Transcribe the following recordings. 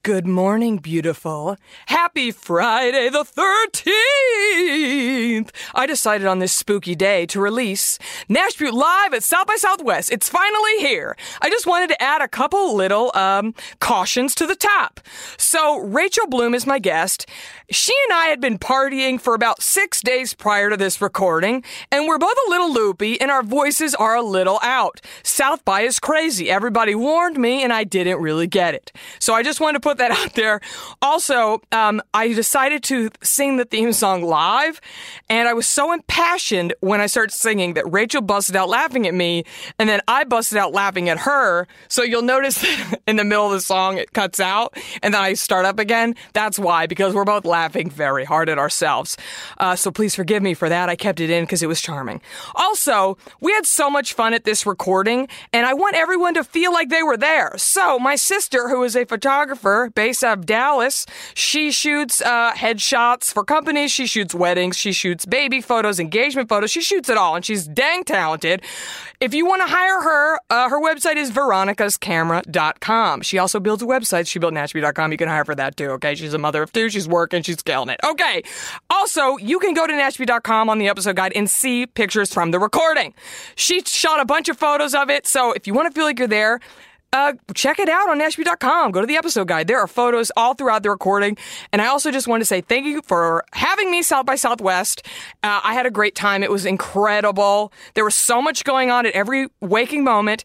Good morning, beautiful. Happy Friday the 13th! I decided on this spooky day to release Nash Butte Live at South by Southwest. It's finally here. I just wanted to add a couple little cautions to the top. So Rachel Bloom is my guest. She and I had been partying for about 6 days prior to this recording, and we're both a little loopy and our voices are a little out. South by is crazy. Everybody warned me and I didn't really get it. So I just wanted to put that out there. Also, I decided to sing the theme song live, and I was so impassioned when I started singing that Rachel busted out laughing at me, and then I busted out laughing at her. So you'll notice that in the middle of the song it cuts out, and then I start up again. That's why, because we're both laughing very hard at ourselves. So please forgive me for that. I kept it in because it was charming. Also, we had so much fun at this recording, and I want everyone to feel like they were there. So my sister, who is a photographer based out of Dallas, she shoots headshots for companies, she shoots weddings, she shoots baby photos, engagement photos, she shoots it all, and she's dang talented. If you want to hire her, her website is veronicascamera.com. She also builds websites. She built nashville.com. You can hire her for that too, okay? She's a mother of two. She's working. She's killing it. Okay. Also, you can go to nashville.com on the episode guide and see pictures from the recording. She shot a bunch of photos of it, so if you want to feel like you're there, check it out on nashville.com. Go to the episode guide. There are photos all throughout the recording. And I also just want to say thank you for having me South by Southwest. I had a great time. It was incredible. There was so much going on at every waking moment.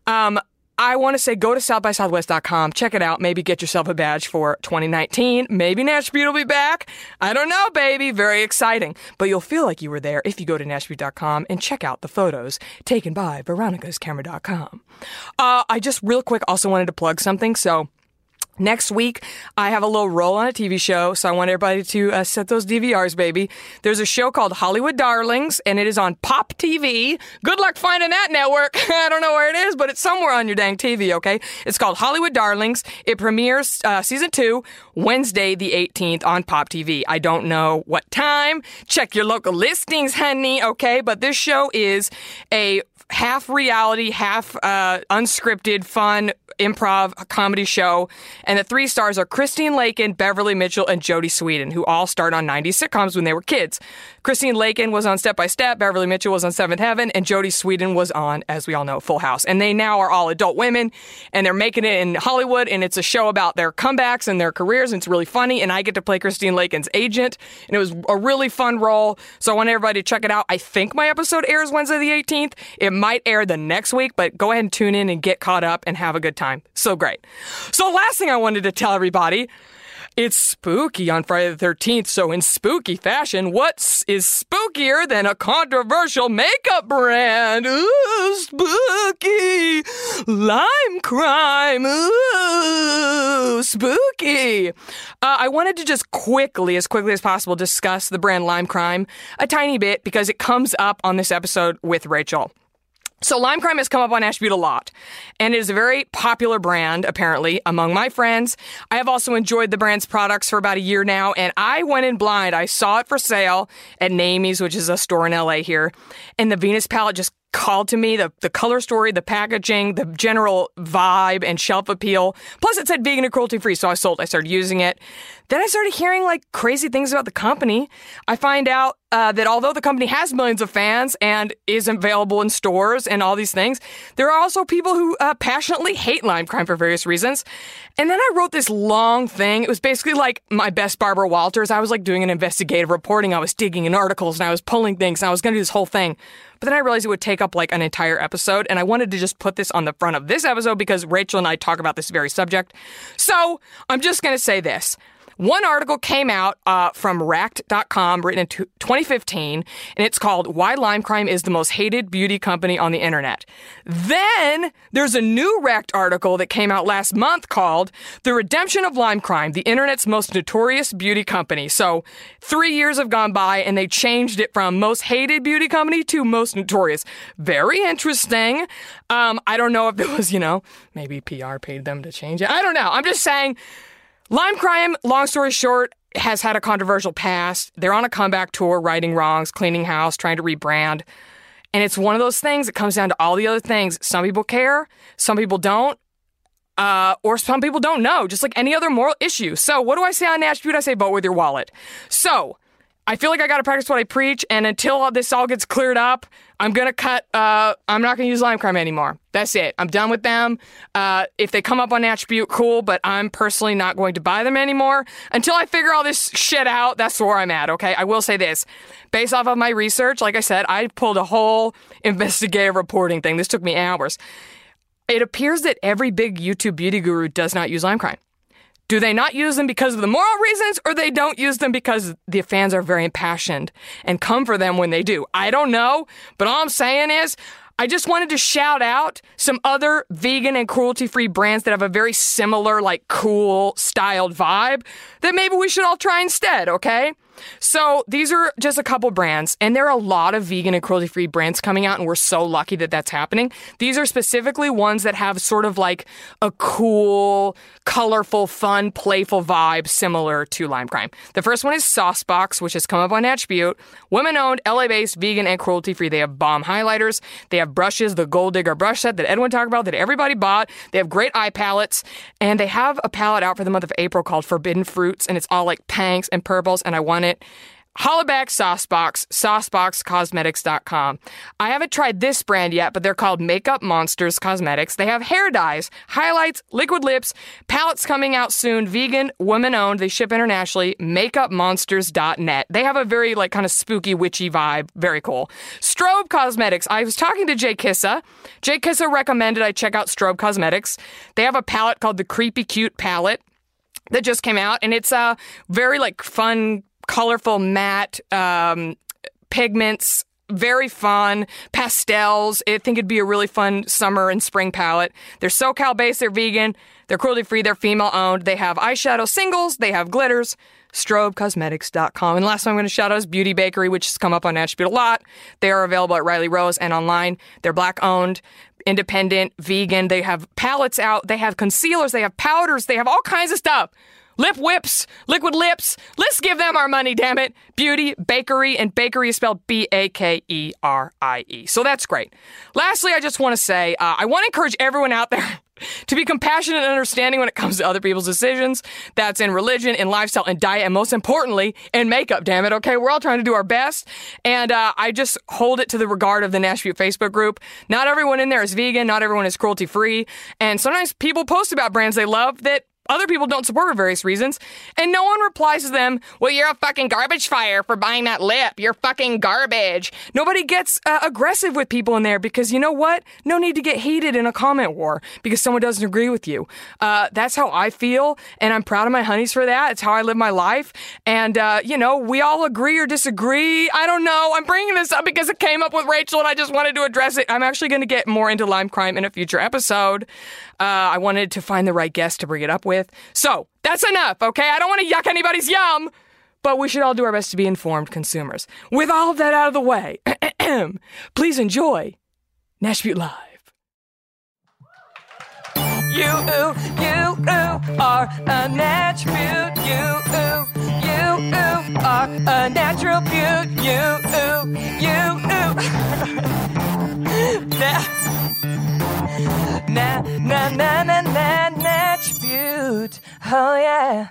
I want to say go to southbysouthwest.com. Check it out. Maybe get yourself a badge for 2019. Maybe Nash Butte will be back. I don't know, baby. Very exciting. But you'll feel like you were there if you go to nashbutte.com and check out the photos taken by veronicascamera.com. I just real quick also wanted to plug something. So next week, I have a little role on a TV show, so I want everybody to set those DVRs, baby. There's a show called Hollywood Darlings, and it is on Pop TV. Good luck finding that network. I don't know where it is, but it's somewhere on your dang TV, okay? It's called Hollywood Darlings. It premieres season 2 Wednesday the 18th on Pop TV. I don't know what time. Check your local listings, honey, okay? But this show is a half reality, half unscripted, fun improv comedy show. And the 3 stars are Christine Lakin, Beverly Mitchell, and Jodie Sweetin, who all starred on 90s sitcoms when they were kids. Christine Lakin was on Step by Step, Beverly Mitchell was on Seventh Heaven, and Jodie Sweetin was on, as we all know, Full House. And they now are all adult women, and they're making it in Hollywood, and it's a show about their comebacks and their careers, and it's really funny, and I get to play Christine Lakin's agent, and it was a really fun role, so I want everybody to check it out. I think my episode airs Wednesday the 18th. It might air the next week, but go ahead and tune in and get caught up and have a good time. So great. So last thing I wanted to tell everybody, it's spooky on Friday the 13th, so in spooky fashion, what is spookier than a controversial makeup brand? Ooh, spooky! Lime crime! Ooh, spooky! I wanted to just as quickly as possible, discuss the brand Lime Crime a tiny bit because it comes up on this episode with Rachel. So Lime Crime has come up on Nash Butte a lot, and it is a very popular brand, apparently, among my friends. I have also enjoyed the brand's products for about a year now, and I went in blind. I saw it for sale at Namie's, which is a store in LA here, and the Venus palette just called to me, the color story, the packaging, the general vibe and shelf appeal. Plus it said vegan and cruelty free, so I started using it. Then I started hearing like crazy things about the company. I find out that although the company has millions of fans and is available in stores and all these things, there are also people who passionately hate Lime Crime for various reasons. And then I wrote this long thing. It was basically like my best Barbara Walters. I was like doing an investigative reporting. I was digging in articles and I was pulling things and I was going to do this whole thing. But then I realized it would take up like an entire episode, and I wanted to just put this on the front of this episode because Rachel and I talk about this very subject. So I'm just going to say this. One article came out from Racked.com, written in 2015, and it's called Why Lime Crime is the Most Hated Beauty Company on the Internet. Then there's a new Racked article that came out last month called The Redemption of Lime Crime, the Internet's Most Notorious Beauty Company. So 3 years have gone by, and they changed it from Most Hated Beauty Company to Most Notorious. Very interesting. I don't know if it was, maybe PR paid them to change it. I don't know. I'm just saying, Lime Crime, long story short, has had a controversial past. They're on a comeback tour, righting wrongs, cleaning house, trying to rebrand. And it's one of those things that comes down to all the other things. Some people care, some people don't. or some people don't know, just like any other moral issue. So what do I say on Natch Beaut? I say vote with your wallet. So I feel like I got to practice what I preach, and until this all gets cleared up, I'm going to cut, I'm not going to use Lime Crime anymore. That's it. I'm done with them. If they come up on Natch Beaut, cool, but I'm personally not going to buy them anymore. Until I figure all this shit out, that's where I'm at, okay? I will say this. Based off of my research, like I said, I pulled a whole investigative reporting thing. This took me hours. It appears that every big YouTube beauty guru does not use Lime Crime. Do they not use them because of the moral reasons, or they don't use them because the fans are very impassioned and come for them when they do? I don't know, but all I'm saying is I just wanted to shout out some other vegan and cruelty-free brands that have a very similar, like, cool, styled vibe that maybe we should all try instead, okay? So these are just a couple brands, and there are a lot of vegan and cruelty-free brands coming out, and we're so lucky that that's happening. These are specifically ones that have sort of like a cool, colorful, fun, playful vibe similar to Lime Crime. The first one is Saucebox, which has come up on Natch Beaut. Women-owned, LA-based, vegan, and cruelty-free. They have bomb highlighters. They have brushes, the Gold Digger brush set that Edwin talked about, that everybody bought. They have great eye palettes, and they have a palette out for the month of April called Forbidden Fruits, and it's all like pinks and purples, and I want it. Holla back, Saucebox, sauceboxcosmetics.com. I haven't tried this brand yet, but they're called Makeup Monsters Cosmetics. They have hair dyes, highlights, liquid lips, palettes coming out soon, vegan, women-owned. They ship internationally, makeupmonsters.net. They have a very, like, kind of spooky, witchy vibe. Very cool. Strobe Cosmetics. I was talking to Jay Kissa. Jay Kissa recommended I check out Strobe Cosmetics. They have a palette called the Creepy Cute Palette that just came out, and it's a very, like, fun, colorful matte pigments, very fun pastels. I think it'd be a really fun summer and spring palette. They're SoCal based, they're vegan, they're cruelty free, they're female owned. They have eyeshadow singles, they have glitters. StrobeCosmetics.com. And last one I'm going to shout out is Beauty Bakery, which has come up on Natch Beaut a lot. They are available at Riley Rose and online. They're black owned, independent, vegan. They have palettes out. They have concealers. They have powders. They have all kinds of stuff. Lip whips, liquid lips. Let's give them our money, damn it. Beauty Bakery, and bakery is spelled Bakerie. So that's great. Lastly, I just want to say, I want to encourage everyone out there to be compassionate and understanding when it comes to other people's decisions. That's in religion, in lifestyle, in diet, and most importantly, in makeup, damn it, okay? We're all trying to do our best, and I just hold it to the regard of the Natch Beaut Facebook group. Not everyone in there is vegan, not everyone is cruelty-free, and sometimes people post about brands they love that other people don't support for various reasons, and no one replies to them, well, you're a fucking garbage fire for buying that lip. You're fucking garbage. Nobody gets aggressive with people in there because you know what? No need to get heated in a comment war because someone doesn't agree with you. That's how I feel, and I'm proud of my honeys for that. It's how I live my life, and, we all agree or disagree. I don't know. I'm bringing this up because it came up with Rachel, and I just wanted to address it. I'm actually going to get more into Lime Crime in a future episode. I wanted to find the right guest to bring it up with. So, that's enough, okay? I don't want to yuck anybody's yum, but we should all do our best to be informed consumers. With all of that out of the way, please enjoy Natch Beaut Live. You are a Natch Beaut. You are a natural beaut. Natch Beaut. Oh, yeah.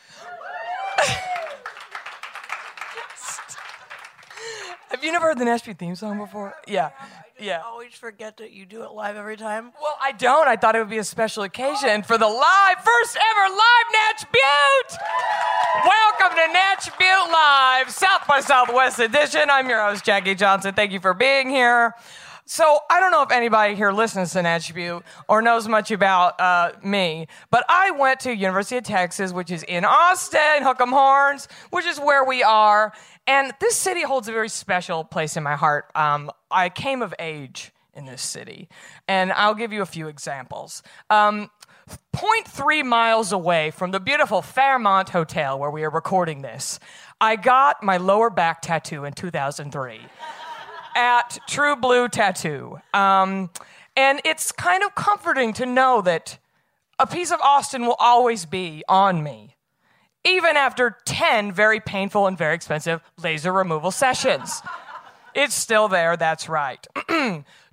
Have you never heard the Natch Beaut theme song before? Yeah. I always forget that you do it live every time. Well, I don't. I thought it would be a special occasion for the first ever live Natch Beaut. Welcome to Natch Beaut Live, South by Southwest edition. I'm your host, Jackie Johnson. Thank you for being here. So, I don't know if anybody here listens to Natch Beaut or knows much about me, but I went to University of Texas, which is in Austin, Hook 'em Horns, which is where we are, and this city holds a very special place in my heart. I came of age in this city, and I'll give you a few examples. 0.3 miles away from the beautiful Fairmont Hotel where we are recording this, I got my lower back tattoo in 2003. At True Blue Tattoo. And it's kind of comforting to know that a piece of Austin will always be on me, even after 10 very painful and very expensive laser removal sessions. It's still there, that's right.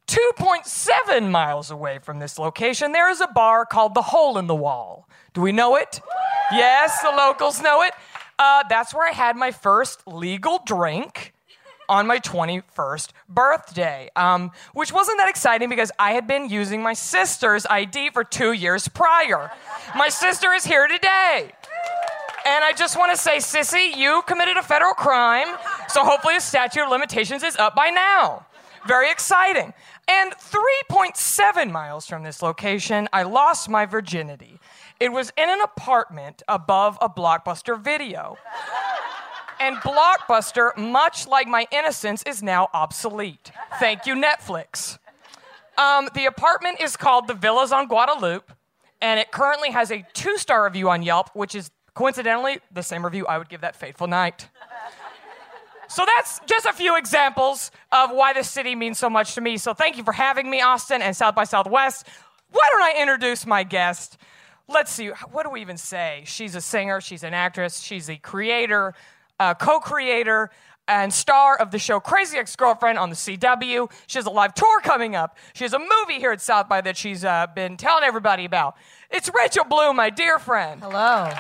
2.7 miles away from this location, there is a bar called the Hole in the Wall. Do we know it? Yes, the locals know it. That's where I had my first legal drink on my 21st birthday, which wasn't that exciting because I had been using my sister's ID for 2 years prior. My sister is here today. And I just want to say, Sissy, you committed a federal crime, so hopefully the statute of limitations is up by now. Very exciting. And 3.7 miles from this location, I lost my virginity. It was in an apartment above a Blockbuster Video. And Blockbuster, much like my innocence, is now obsolete. Thank you, Netflix. The apartment is called the Villas on Guadalupe, and it currently has a 2-star review on Yelp, which is coincidentally the same review I would give that fateful night. So that's just a few examples of why this city means so much to me. So thank you for having me, Austin, and South by Southwest. Why don't I introduce my guest? Let's see, what do we even say? She's a singer, she's an actress, she's a creator, co-creator, and star of the show Crazy Ex-Girlfriend on the CW. She has a live tour coming up. She has a movie here at South by that she's been telling everybody about. It's Rachel Bloom, my dear friend. Hello.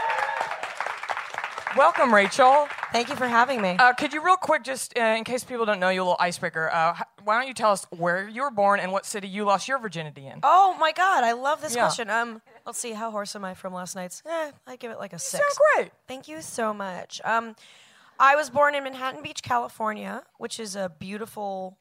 Welcome, Rachel. Thank you for having me. Could you real quick, just in case people don't know you, a little icebreaker, why don't you tell us where you were born and what city you lost your virginity in? Oh, my God. I love this question. Let's see. How hoarse am I from last night's? I give it like a 6. Sounds great. Thank you so much. I was born in Manhattan Beach, California, which is a beautiful,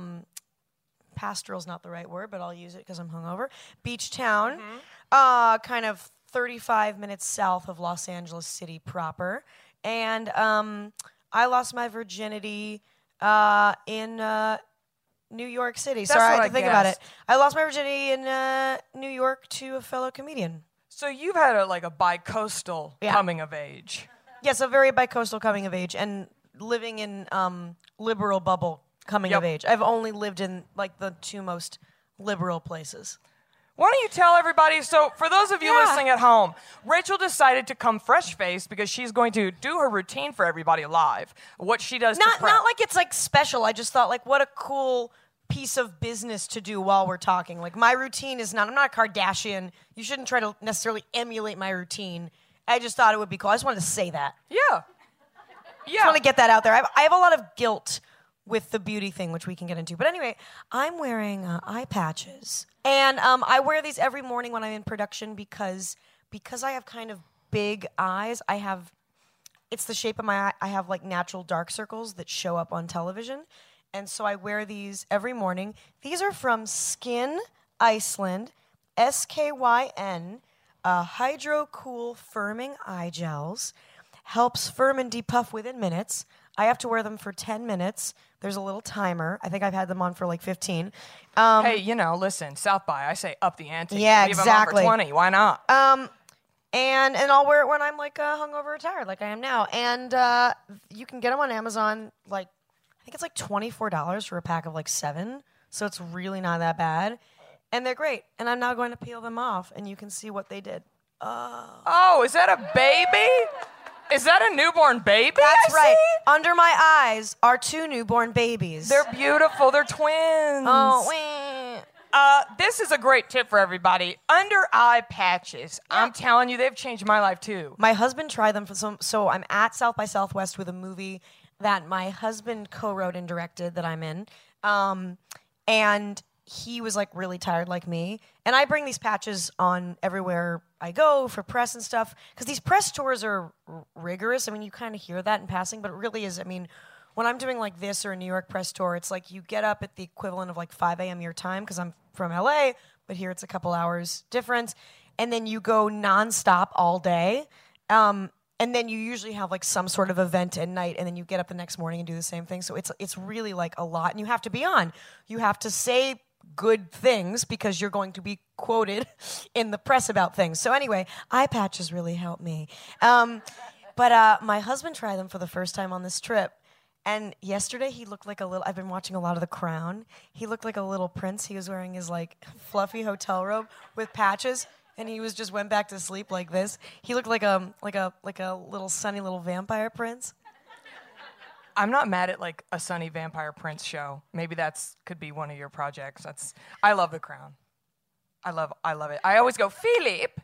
pastoral's not the right word, but I'll use it because I'm hungover, beach town, kind of 35 minutes south of Los Angeles City proper. And I lost my virginity in New York City. That's Sorry, I what had to I think about it. guessed. I lost my virginity in New York to a fellow comedian. So you've had a bi-coastal coming of age. Yes, a very bi-coastal coming of age and living in liberal bubble coming of age. I've only lived in like the 2 most liberal places. Why don't you tell everybody, so for those of you listening at home, Rachel decided to come fresh-faced because she's going to do her routine for everybody live. What she does Not to prep. not like it's like special. I just thought like what a cool piece of business to do while we're talking. Like my routine is not, I'm not a Kardashian. You shouldn't try to necessarily emulate my routine. I just thought it would be cool. I just wanted to say that. Yeah. Just want to get that out there. I have a lot of guilt with the beauty thing, which we can get into. But anyway, I'm wearing eye patches. And I wear these every morning when I'm in production because I have kind of big eyes. It's the shape of my eye. I have like natural dark circles that show up on television. And so I wear these every morning. These are from Skin Iceland, SKYN, Hydro Cool Firming Eye Gels. Helps firm and depuff within minutes. I have to wear them for 10 minutes. There's a little timer. I think I've had them on for like 15. Hey, listen, South by, I say up the ante. Yeah, Leave exactly. them on for 20. Why not? And I'll wear it when I'm like hungover or tired, like I am now. And you can get them on Amazon. Like I think it's like $24 for a pack of like 7. So it's really not that bad. And they're great. And I'm now going to peel them off, and you can see what they did. Oh, is that a baby? Is that a newborn baby? That's right. See? Under my eyes are 2 newborn babies. They're beautiful. They're twins. Oh, this is a great tip for everybody. Under eye patches. Yeah. I'm telling you, they've changed my life too. My husband tried them so I'm at South by Southwest with a movie that my husband co-wrote and directed that I'm in. And he was like really tired like me. And I bring these patches on everywhere I go for press and stuff. Because these press tours are rigorous. I mean, you kind of hear that in passing, but it really is. I mean, when I'm doing like this or a New York press tour, it's like you get up at the equivalent of like 5 a.m. your time because I'm from LA, but here it's a couple hours difference. And then you go nonstop all day. And then you usually have like some sort of event at night, and then you get up the next morning and do the same thing. So it's really like a lot, and you have to be on. You have to say good things because you're going to be quoted in the press about things. So anyway, eye patches really help me. But my husband tried them for the first time on this trip. And yesterday he looked like a little, I've been watching a lot of The Crown. He looked like a little prince. He was wearing his like fluffy hotel robe with patches. And he just went back to sleep like this. He looked like a little sunny little vampire prince. I'm not mad at like a Sunny Vampire Prince show. Maybe could be one of your projects. I love The Crown. I love it. I always go, Philip.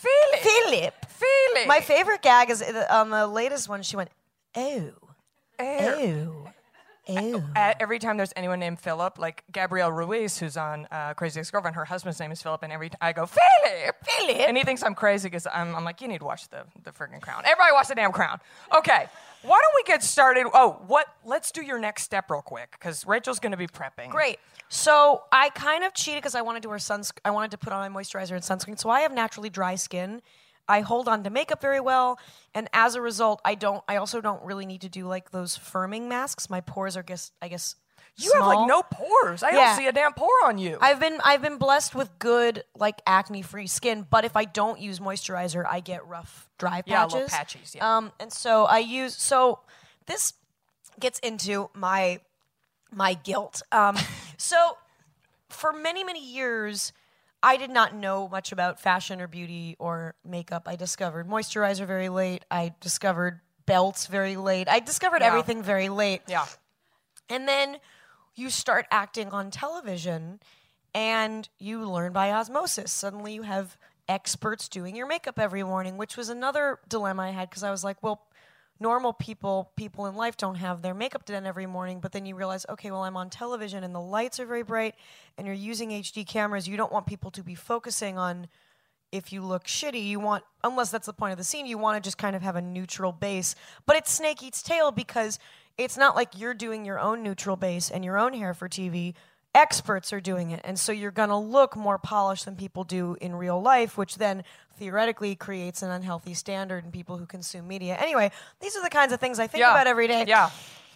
My favorite gag is on the latest one. She went, "Oh, oh." Every time there's anyone named Philip, like Gabrielle Ruiz, who's on Crazy Ex-Girlfriend, her husband's name is Philip, and I go, Philip, and he thinks I'm crazy because I'm like, you need to watch the friggin' Crown. Everybody watch the damn Crown. Okay, why don't we get started? Let's do your next step real quick because Rachel's going to be prepping. Great. So I kind of cheated because I wanted to I wanted to put on my moisturizer and sunscreen. So I have naturally dry skin. I hold on to makeup very well, and as a result, I also don't really need to do like those firming masks. My pores are I guess you small. have like no pores. I don't see a damn pore on you. I've been blessed with good like acne-free skin, but if I don't use moisturizer, I get rough, dry patches. Yeah, little patches. Yeah. And so this gets into my guilt. So for many years, I did not know much about fashion or beauty or makeup. I discovered moisturizer very late. I discovered belts very late. I discovered everything very late. Yeah. And then you start acting on television and you learn by osmosis. Suddenly you have experts doing your makeup every morning, which was another dilemma I had because I was like, well, normal people in life don't have their makeup done every morning, but then you realize, okay, well, I'm on television and the lights are very bright and you're using HD cameras. You don't want people to be focusing on if you look shitty. You want, unless that's the point of the scene, you want to just kind of have a neutral base. But it's snake eats tail because it's not like you're doing your own neutral base and your own hair for TV. Experts are doing it. And so you're going to look more polished than people do in real life, which then theoretically creates an unhealthy standard in people who consume media. Anyway, these are the kinds of things I think about every day. Yeah.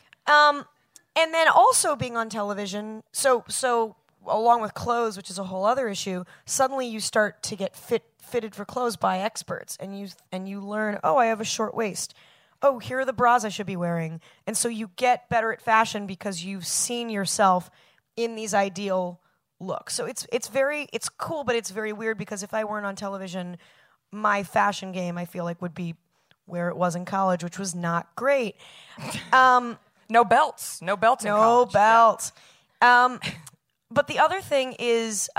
And then also being on television, so along with clothes, which is a whole other issue, suddenly you start to get fitted for clothes by experts, and you learn, oh, I have a short waist. Oh, here are the bras I should be wearing. And so you get better at fashion because you've seen yourself in these ideal looks. So it's cool, but it's very weird because if I weren't on television, my fashion game, I feel like, would be where it was in college, which was not great. No belts. No belts in college. No belts. Yeah. But the other thing is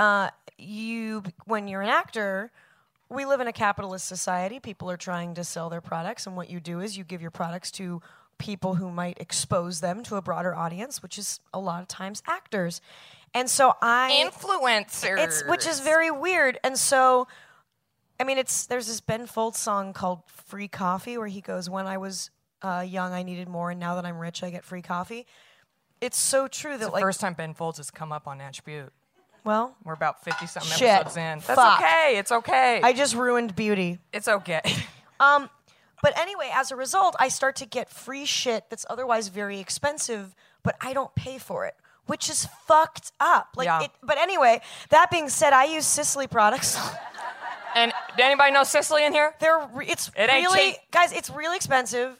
when you're an actor, we live in a capitalist society. People are trying to sell their products, and what you do is you give your products to people who might expose them to a broader audience, which is a lot of times actors. And so influencers. Which is very weird. And so, I mean, there's this Ben Folds song called Free Coffee where he goes, when I was young, I needed more, and now that I'm rich, I get free coffee. It's so true that it's the first time Ben Folds has come up on Natch Butte. Well, we're about 50-something shit. episodes in. That's Fuck. okay. It's okay. I just ruined beauty. It's okay. But anyway, as a result, I start to get free shit that's otherwise very expensive, but I don't pay for it, which is fucked up. But anyway, that being said, I use Sisley products. And did anybody know Sisley in here? It's really expensive,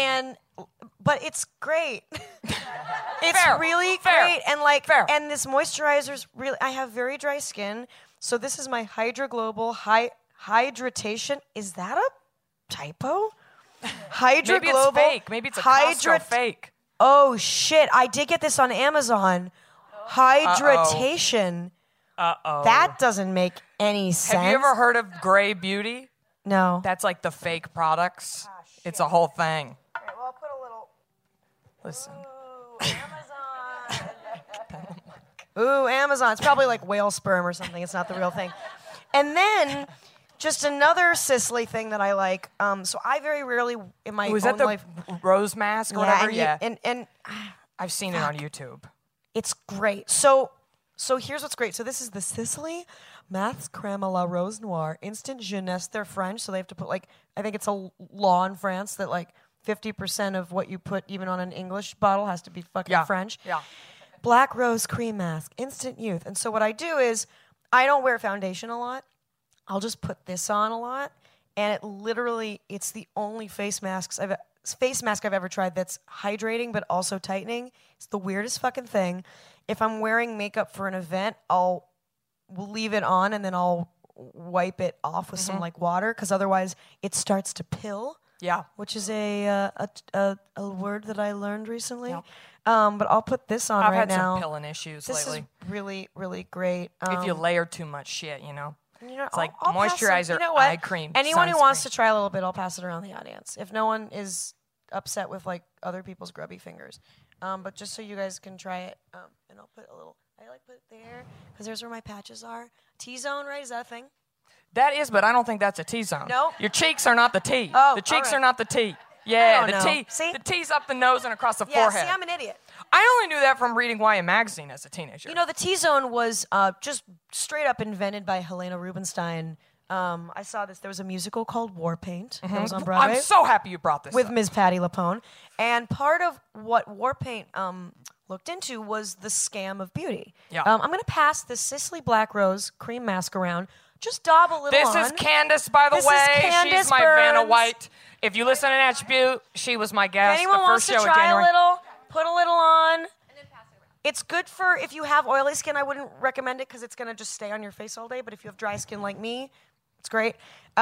but it's great. It's fair, really fair, great, and fair. And this moisturizer's really. I have very dry skin, so this is my Hydra Global Hydratation. Is that a typo? Hydra Maybe Global. It's fake. Maybe it's a Costco fake. Oh shit! I did get this on Amazon. Hydratation. That doesn't make any sense. Have you ever heard of Grey Beauty? No. That's like the fake products. It's a whole thing. All right, well, I'll put a little. Listen. Amazon. Ooh, Amazon. It's probably like whale sperm or something. It's not the real thing. And then, just another Sisley thing that I like. So I very rarely in my own that the life. rose mask or whatever? And I've seen it on YouTube. It's great. So here's what's great. So this is the Sisley Maths Crème à la Rose Noire Instant Jeunesse. They're French, so they have to put I think it's a law in France that 50% of what you put even on an English bottle has to be fucking French. Yeah. Black Rose Cream Mask, Instant Youth. And so what I do is I don't wear foundation a lot. I'll just put this on a lot, and it's the only face mask I've ever tried that's hydrating but also tightening. It's the weirdest fucking thing. If I'm wearing makeup for an event, I'll leave it on and then I'll wipe it off with some water because otherwise it starts to pill. Yeah. which is a word that I learned recently. Yep. But I'll put this on I've right had now. some pilling issues This lately. is really, really great. If you layer too much shit, you know. It's like I'll pass some- moisturizer, you know what? eye cream, Anyone who wants sunscreen. to try a little bit, I'll pass it around the audience. If no one is upset with like other people's grubby fingers, but just so you guys can try it, and I'll put a little. I like put it there because there's where my patches are. T-zone, right? Is that a thing? That is, but I don't think that's a T-zone. No? Your cheeks are not the T. Oh, the cheeks all right. are not the T. Yeah, I the don't know. T. See? The T's up the nose and across the Yeah. forehead. See, I'm an idiot. I only knew that from reading YA Magazine as a teenager. You know, the T-zone was just straight up invented by Helena Rubinstein. I saw this. There was a musical called War Paint that was on Broadway. I'm so happy you brought this with up. Ms. Patti LuPone. And part of what Warpaint looked into was the scam of beauty. Yeah. I'm going to pass the Cicely Black Rose cream mask around. Just daub a little This on. is Candace, by the This is way. Candace She's my Vanna Burns. White. If you listen to Attribute, she was my guest. If anyone the wants first to show in try a January. little, put a little on. It's good for if you have oily skin. I wouldn't recommend it because it's going to just stay on your face all day. But if you have dry skin like me, it's great.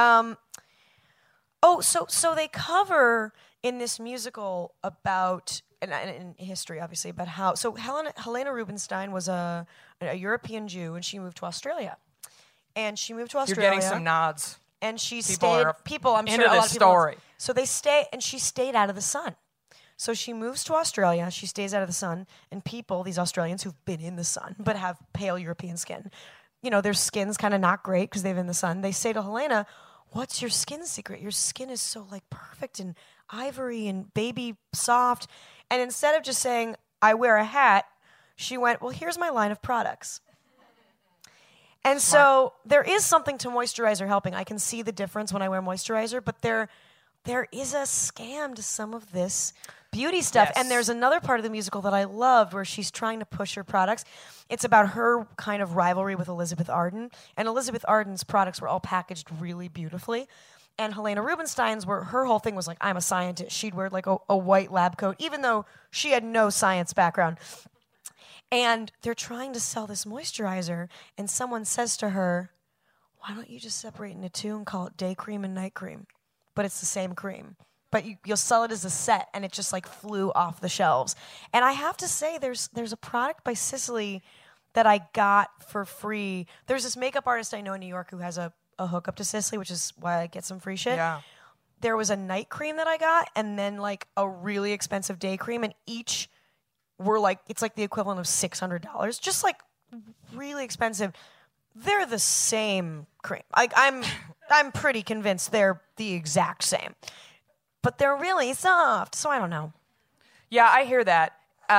So they cover in this musical about, and in history, obviously, about how, so Helena Rubinstein was a European Jew, and she moved to Australia. And she moved to You're Australia. getting some nods. And she People stayed, are I'm into sure a lot this of people. story. So she stayed out of the sun. So she moves to Australia, she stays out of the sun, and people, these Australians who've been in the sun but have pale European skin, you know, their skin's kind of not great because they've been in the sun. They say to Helena, what's your skin secret? Your skin is so like perfect and ivory and baby soft. And instead of just saying, I wear a hat, she went, well, here's my line of products. And so there is something to moisturizer helping. I can see the difference when I wear moisturizer, but there is a scam to some of this beauty stuff. Yes. And there's another part of the musical that I loved where she's trying to push her products. It's about her kind of rivalry with Elizabeth Arden. And Elizabeth Arden's products were all packaged really beautifully. And Helena Rubinstein's, her whole thing was like, I'm a scientist. She'd wear like a white lab coat, even though she had no science background. And they're trying to sell this moisturizer, and someone says to her, why don't you just separate into two and call it day cream and night cream? But it's the same cream. But you'll sell it as a set, and it just like flew off the shelves. And I have to say, there's a product by Cicely that I got for free. There's this makeup artist I know in New York who has a hookup to Cicely, which is why I get some free shit. Yeah. There was a night cream that I got, and then like a really expensive day cream, and each were like, it's like the equivalent of $600, just like really expensive. They're the same cream. Like I'm pretty convinced they're the exact same, but they're really soft. So I don't know. Yeah, I hear that.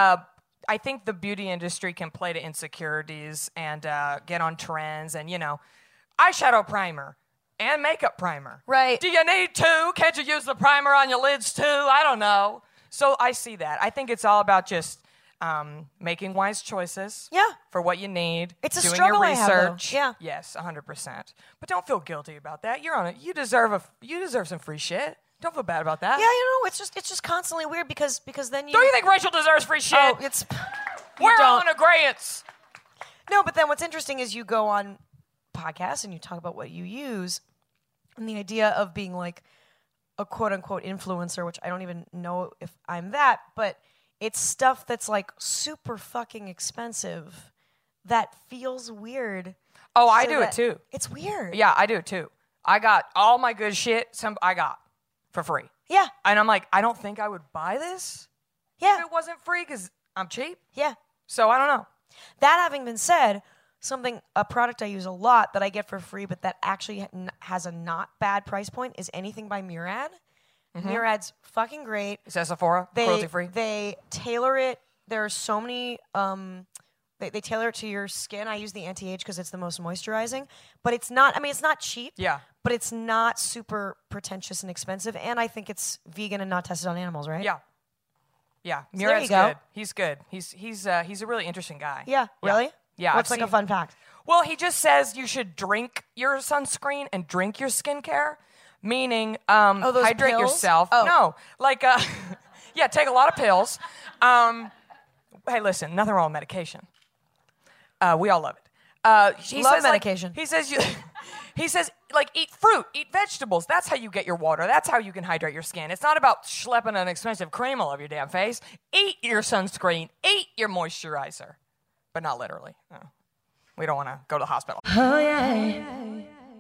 I think the beauty industry can play to insecurities and get on trends and, you know, eyeshadow primer and makeup primer. Right. Do you need two? Can't you use the primer on your lids too? I don't know. So I see that. I think it's all about just making wise choices. Yeah. For what you need. It's a doing struggle your I have, though. research. Yeah. Yes, 100%. But don't feel guilty about that. You're on it. You deserve some free shit. Don't feel bad about that. Yeah, you know, it's just constantly weird because then you. Don't you think Rachel deserves free shit? Oh, it's. We're all don't. in agreeance. No, but then what's interesting is you go on podcasts and you talk about what you use, and the idea of being like a quote unquote influencer, which I don't even know if I'm that, but it's stuff that's like super fucking expensive that feels weird. Oh, I So do it that- too. It's weird. Yeah, I do too. I got all my good shit. I got for free, Yeah. and I'm like, I don't think I would buy this Yeah. if it wasn't free because I'm cheap. Yeah. So I don't know. That having been said, a product I use a lot that I get for free, but that actually has a not bad price point is anything by Murad. Murad's fucking great. Is that Sephora cruelty free? They tailor it. There are so many. They tailor it to your skin. I use the anti-age because it's the most moisturizing. But it's not. I mean, it's not cheap. Yeah. But it's not super pretentious and expensive. And I think it's vegan and not tested on animals, right? Yeah. Yeah. there Murad's you go. good. He's good. He's a really interesting guy. Yeah. Really? Yeah, What's I've like a seen- fun fact? Well, he just says you should drink your sunscreen and drink your skincare, meaning those hydrate pills? yourself. Oh. No, like yeah, take a lot of pills. Hey, listen, nothing wrong with medication. We all love it. He Love says, like, medication. he says He says, like, eat fruit, eat vegetables. That's how you get your water. That's how you can hydrate your skin. It's not about schlepping an expensive cream all over your damn face. Eat your sunscreen. Eat your moisturizer. But not literally. No. We don't want to go to the hospital. Oh, yeah.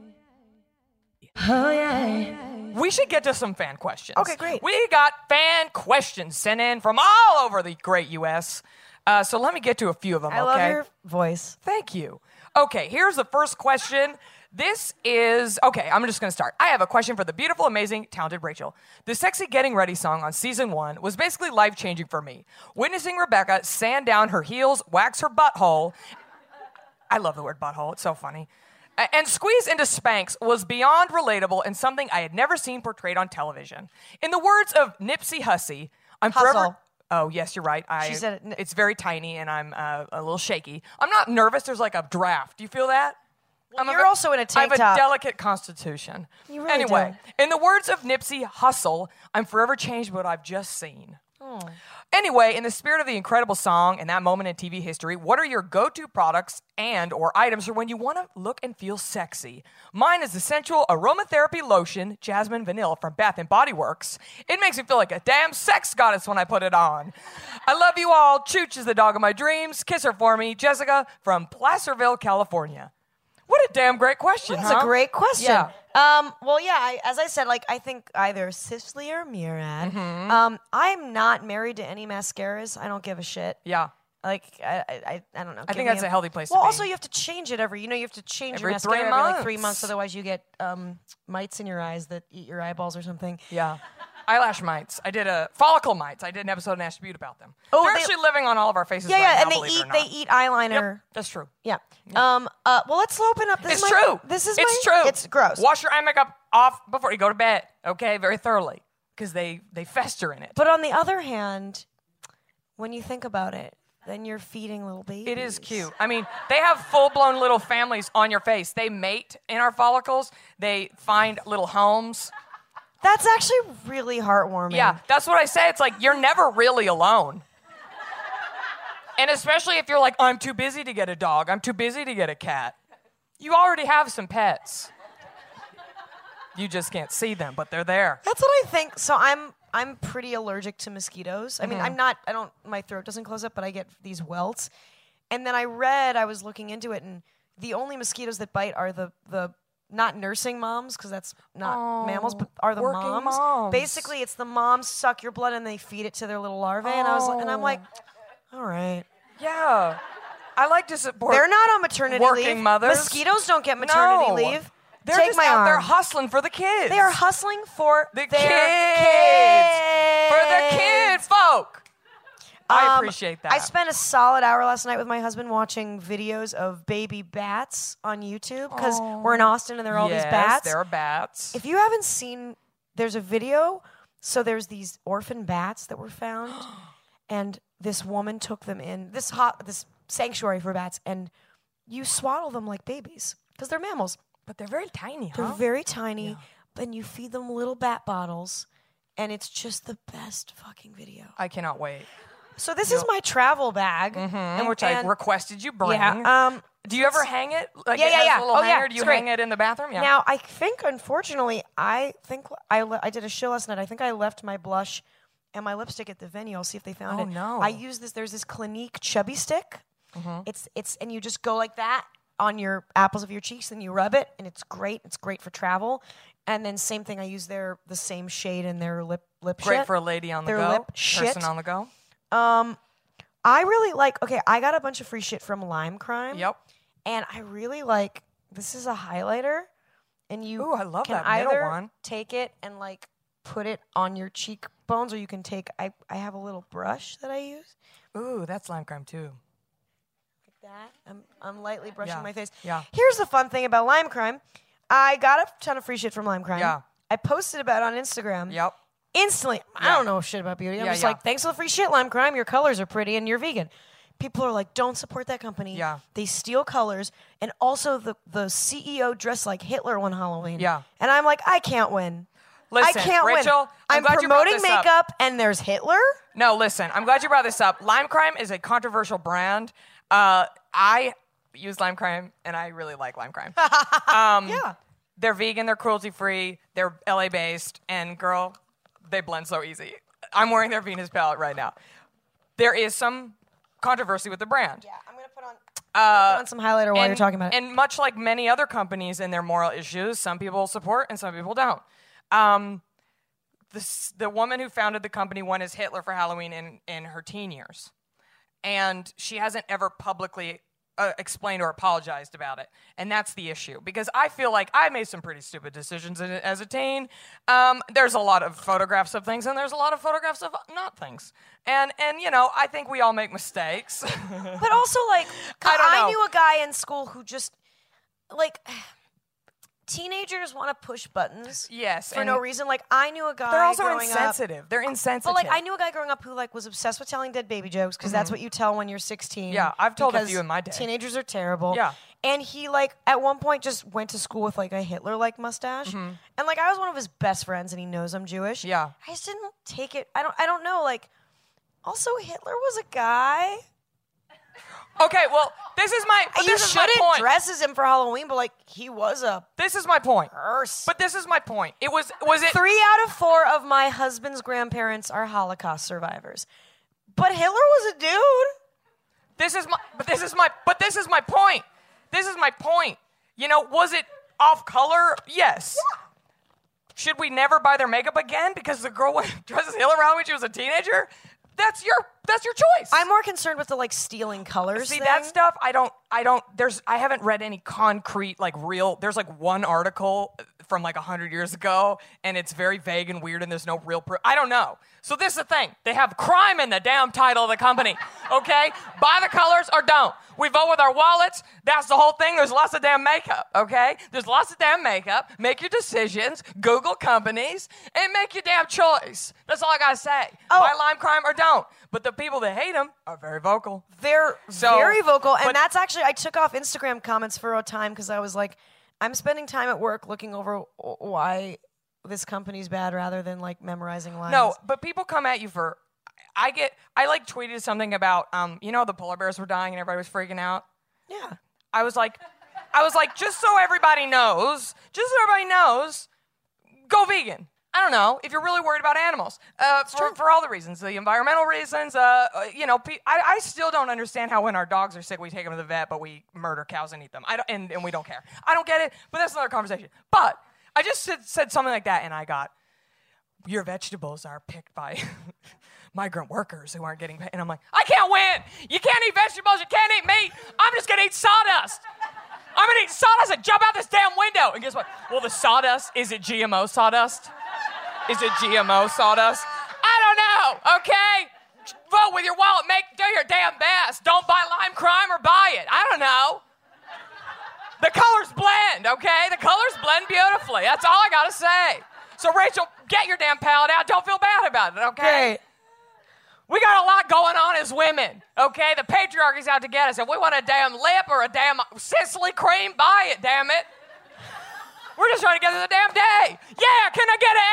Oh, yeah. We should get to some fan questions. Okay, great. We got fan questions sent in from all over the great U.S., so let me get to a few of them, I love your voice. Thank you. Okay, here's the first question. I'm just going to start. I have a question for the beautiful, amazing, talented Rachel. The Sexy Getting Ready song on season 1 was basically life-changing for me. Witnessing Rebecca sand down her heels, wax her butthole. I love the word butthole. It's so funny. And squeeze into Spanx was beyond relatable and something I had never seen portrayed on television. In the words of Nipsey Hussey, I'm forever... Hustle. Oh, yes, you're right. She said it. It's very tiny, and I'm a little shaky. I'm not nervous. There's like a draft. Do you feel that? You're also in a tank I have top. a delicate constitution. You really Anyway, in the words of Nipsey Hussle, I'm forever changed by what I've just seen. Anyway, in the spirit of the incredible song and that moment in TV history, what are your go-to products and or items for when you want to look and feel sexy? Mine is the sensual aromatherapy lotion, Jasmine Vanilla from Bath & Body Works. It makes me feel like a damn sex goddess when I put it on. I love you all. Chooch is the dog of my dreams. Kiss her for me. Jessica from Placerville, California. What a damn great question, That's a great question. Yeah. As I said, like, I think either Sisley or Murad. I'm not married to any mascaras. I don't give a shit. Yeah. Like, I don't know. I think that's a healthy place to Well, be. also, you have to change it you have to change your Every mascara 3 every like 3 months. months. Otherwise, you get mites in your eyes that eat your eyeballs or something. Yeah. Eyelash mites. I did follicle mites. I did an episode of Nash Butte about them. Oh, They're they- actually living on all of our faces Yeah, right yeah, now, and believe it or they not. eat eyeliner. Yep, that's true. Yeah. Well, let's open up. It's true. It's true. It's gross. Wash your eye makeup off before you go to bed, okay? Very thoroughly, because they fester in it. But on the other hand, when you think about it, then you're feeding little babies. It is cute. I mean, they have full-blown little families on your face. They mate in our follicles. They find little homes. That's actually really heartwarming. Yeah, that's what I say. It's like you're never really alone. And especially if you're like, I'm too busy to get a dog. I'm too busy to get a cat. You already have some pets. You just can't see them, but they're there. That's what I think. So I'm pretty allergic to mosquitoes. I mean, my throat doesn't close up, but I get these welts. And then I was looking into it, and the only mosquitoes that bite are the not nursing moms, because that's not mammals, but are the working moms. Basically, it's the moms suck your blood and they feed it to their little larvae. And I'm like, all right. Yeah. I like to support They're not on maternity working leave. mothers. Mosquitoes don't get maternity No. leave. They're Take just my out arm. there hustling for the kids. They are hustling for the their kids. For the kid folk. I appreciate that. I spent a solid hour last night with my husband watching videos of baby bats on YouTube because we're in Austin and there are all these bats. There are bats. If you haven't seen, there's a video. So there's these orphan bats that were found, and this woman took them in this sanctuary for bats, and you swaddle them like babies because they're mammals. But they're very tiny, huh? They're very tiny, and you feed them little bat bottles, and it's just the best fucking video. I cannot wait. So this is my travel bag, Which I requested you bring. Yeah. Do you ever hang it? Like Yeah, it has yeah. a little Oh, yeah, hanger? Do you it's great. hang it in the bathroom? Yeah. Now, I think, unfortunately, I did a show last night. I think I left my blush and my lipstick at the venue. I'll see if they found it. Oh, no. I use this. There's this Clinique Chubby Stick. It's and you just go like that on your apples of your cheeks, and you rub it, and it's great. It's great for travel. And then same thing. I use the same shade in their lip Great shit. for a lady on the Their go. lip Person shit. on the go. I really like. Okay, I got a bunch of free shit from Lime Crime. Yep. And I really like. This is a highlighter, and you Ooh, I love can that middle either one. take it and like put it on your cheekbones, or you can take. I have a little brush that I use Ooh, that's lime crime too. like that. I'm lightly brushing Yeah, my face. yeah. Here's the fun thing about Lime Crime. I got a ton of free shit from Lime Crime. Yeah. I posted about it on Instagram. Yep. Instantly, I Yeah. don't know shit about beauty. I'm Yeah, just yeah. like, thanks for the free shit, Lime Crime. Your colors are pretty and you're vegan. People are like, don't support that company. Yeah. They steal colors. And also the CEO dressed like Hitler one Halloween. Yeah. And I'm like, I can't win. Listen, I can't Rachel, win. I'm I'm glad you brought promoting this up. makeup and there's Hitler. No, listen, I'm glad you brought this up. Lime Crime is a controversial brand. used lime crime, and I really like lime crime. Yeah. They're vegan, they're cruelty-free, they're LA-based, and girl, they blend so easy. I'm wearing their Venus palette right now. There is some controversy with the brand. Yeah, I'm going to put on some highlighter while you're talking about it. And much like many other companies and their moral issues, some people support and some people don't. The woman who founded the company went as Hitler for Halloween in her teen years. And she hasn't ever publicly explained or apologized about it. And that's the issue. Because I feel like I made some pretty stupid decisions as a teen. There's a lot of photographs of things, and there's a lot of photographs of not things. And you know, I think we all make mistakes. But also, like, I knew a guy in school who just, like... Teenagers want to push buttons for no reason. Like, I knew a guy They're also growing insensitive. up. They're insensitive. But, like, I knew a guy growing up who, like, was obsessed with telling dead baby jokes because that's what you tell when you're 16. Yeah, I've told a because few in my day. Teenagers are terrible. Yeah. And he, like, at one point just went to school with, like, a Hitler-like mustache. And, like, I was one of his best friends, and he knows I'm Jewish. Yeah. I just didn't take it. I don't know. Like, also, Hitler was a guy. Okay, well, this is my You this is my shouldn't point. dress as him for Halloween, but, like, he was a This is my point. curse. But this is my point. It was it 3 out of 4 of my husband's grandparents are Holocaust survivors. But Hitler was a dude. this is my this is my point. This is my point. You know, was it off color? Yes. Should we never buy their makeup again because the girl went dressed as Hitler around when she was a teenager? That's your choice. I'm more concerned with the like stealing colors. See thing. that stuff. I haven't read any concrete like real. There's like one article from like 100 years ago, and it's very vague and weird, and there's no real proof. I don't know. So this is the thing. They have crime in the damn title of the company. Okay, buy the colors or don't. We vote with our wallets. That's the whole thing. There's lots of damn makeup. Okay, there's lots of damn makeup. Make your decisions. Google companies and make your damn choice. That's all I gotta say. Buy lime crime or don't. But the people that hate them are very vocal. They're very vocal, and that's actually I took off Instagram comments for a time because I was like, I'm spending time at work looking over why this company's bad rather than like memorizing lines. No, but people come at you for. I like tweeted something about you know, the polar bears were dying and everybody was freaking out. Yeah. I was like, just so everybody knows, go vegan. I don't know if you're really worried about animals for all the reasons, the environmental reasons. You know, I still don't understand how when our dogs are sick we take them to the vet, but we murder cows and eat them. And we don't care. I don't get it, but that's another conversation. But I just said something like that, and I got, your vegetables are picked by migrant workers who aren't getting paid. And I'm like, I can't win. You can't eat vegetables. You can't eat meat. I'm just going to eat sawdust. I'm going to eat sawdust and jump out this damn window. And guess what? Well, the sawdust, is it GMO sawdust? Is it GMO sawdust? I don't know, okay? Vote with your wallet. Do your damn best. Don't buy lime crime or buy it. I don't know. The colors blend, okay? The colors blend beautifully. That's all I got to say. So, Rachel, get your damn palette out. Don't feel bad about it, okay? Great. We got a lot going on as women, okay? The patriarchy's out to get us. If we want a damn lip or a damn Sicily cream, buy it, damn it. We're just trying to get through the damn day. Yeah, can I get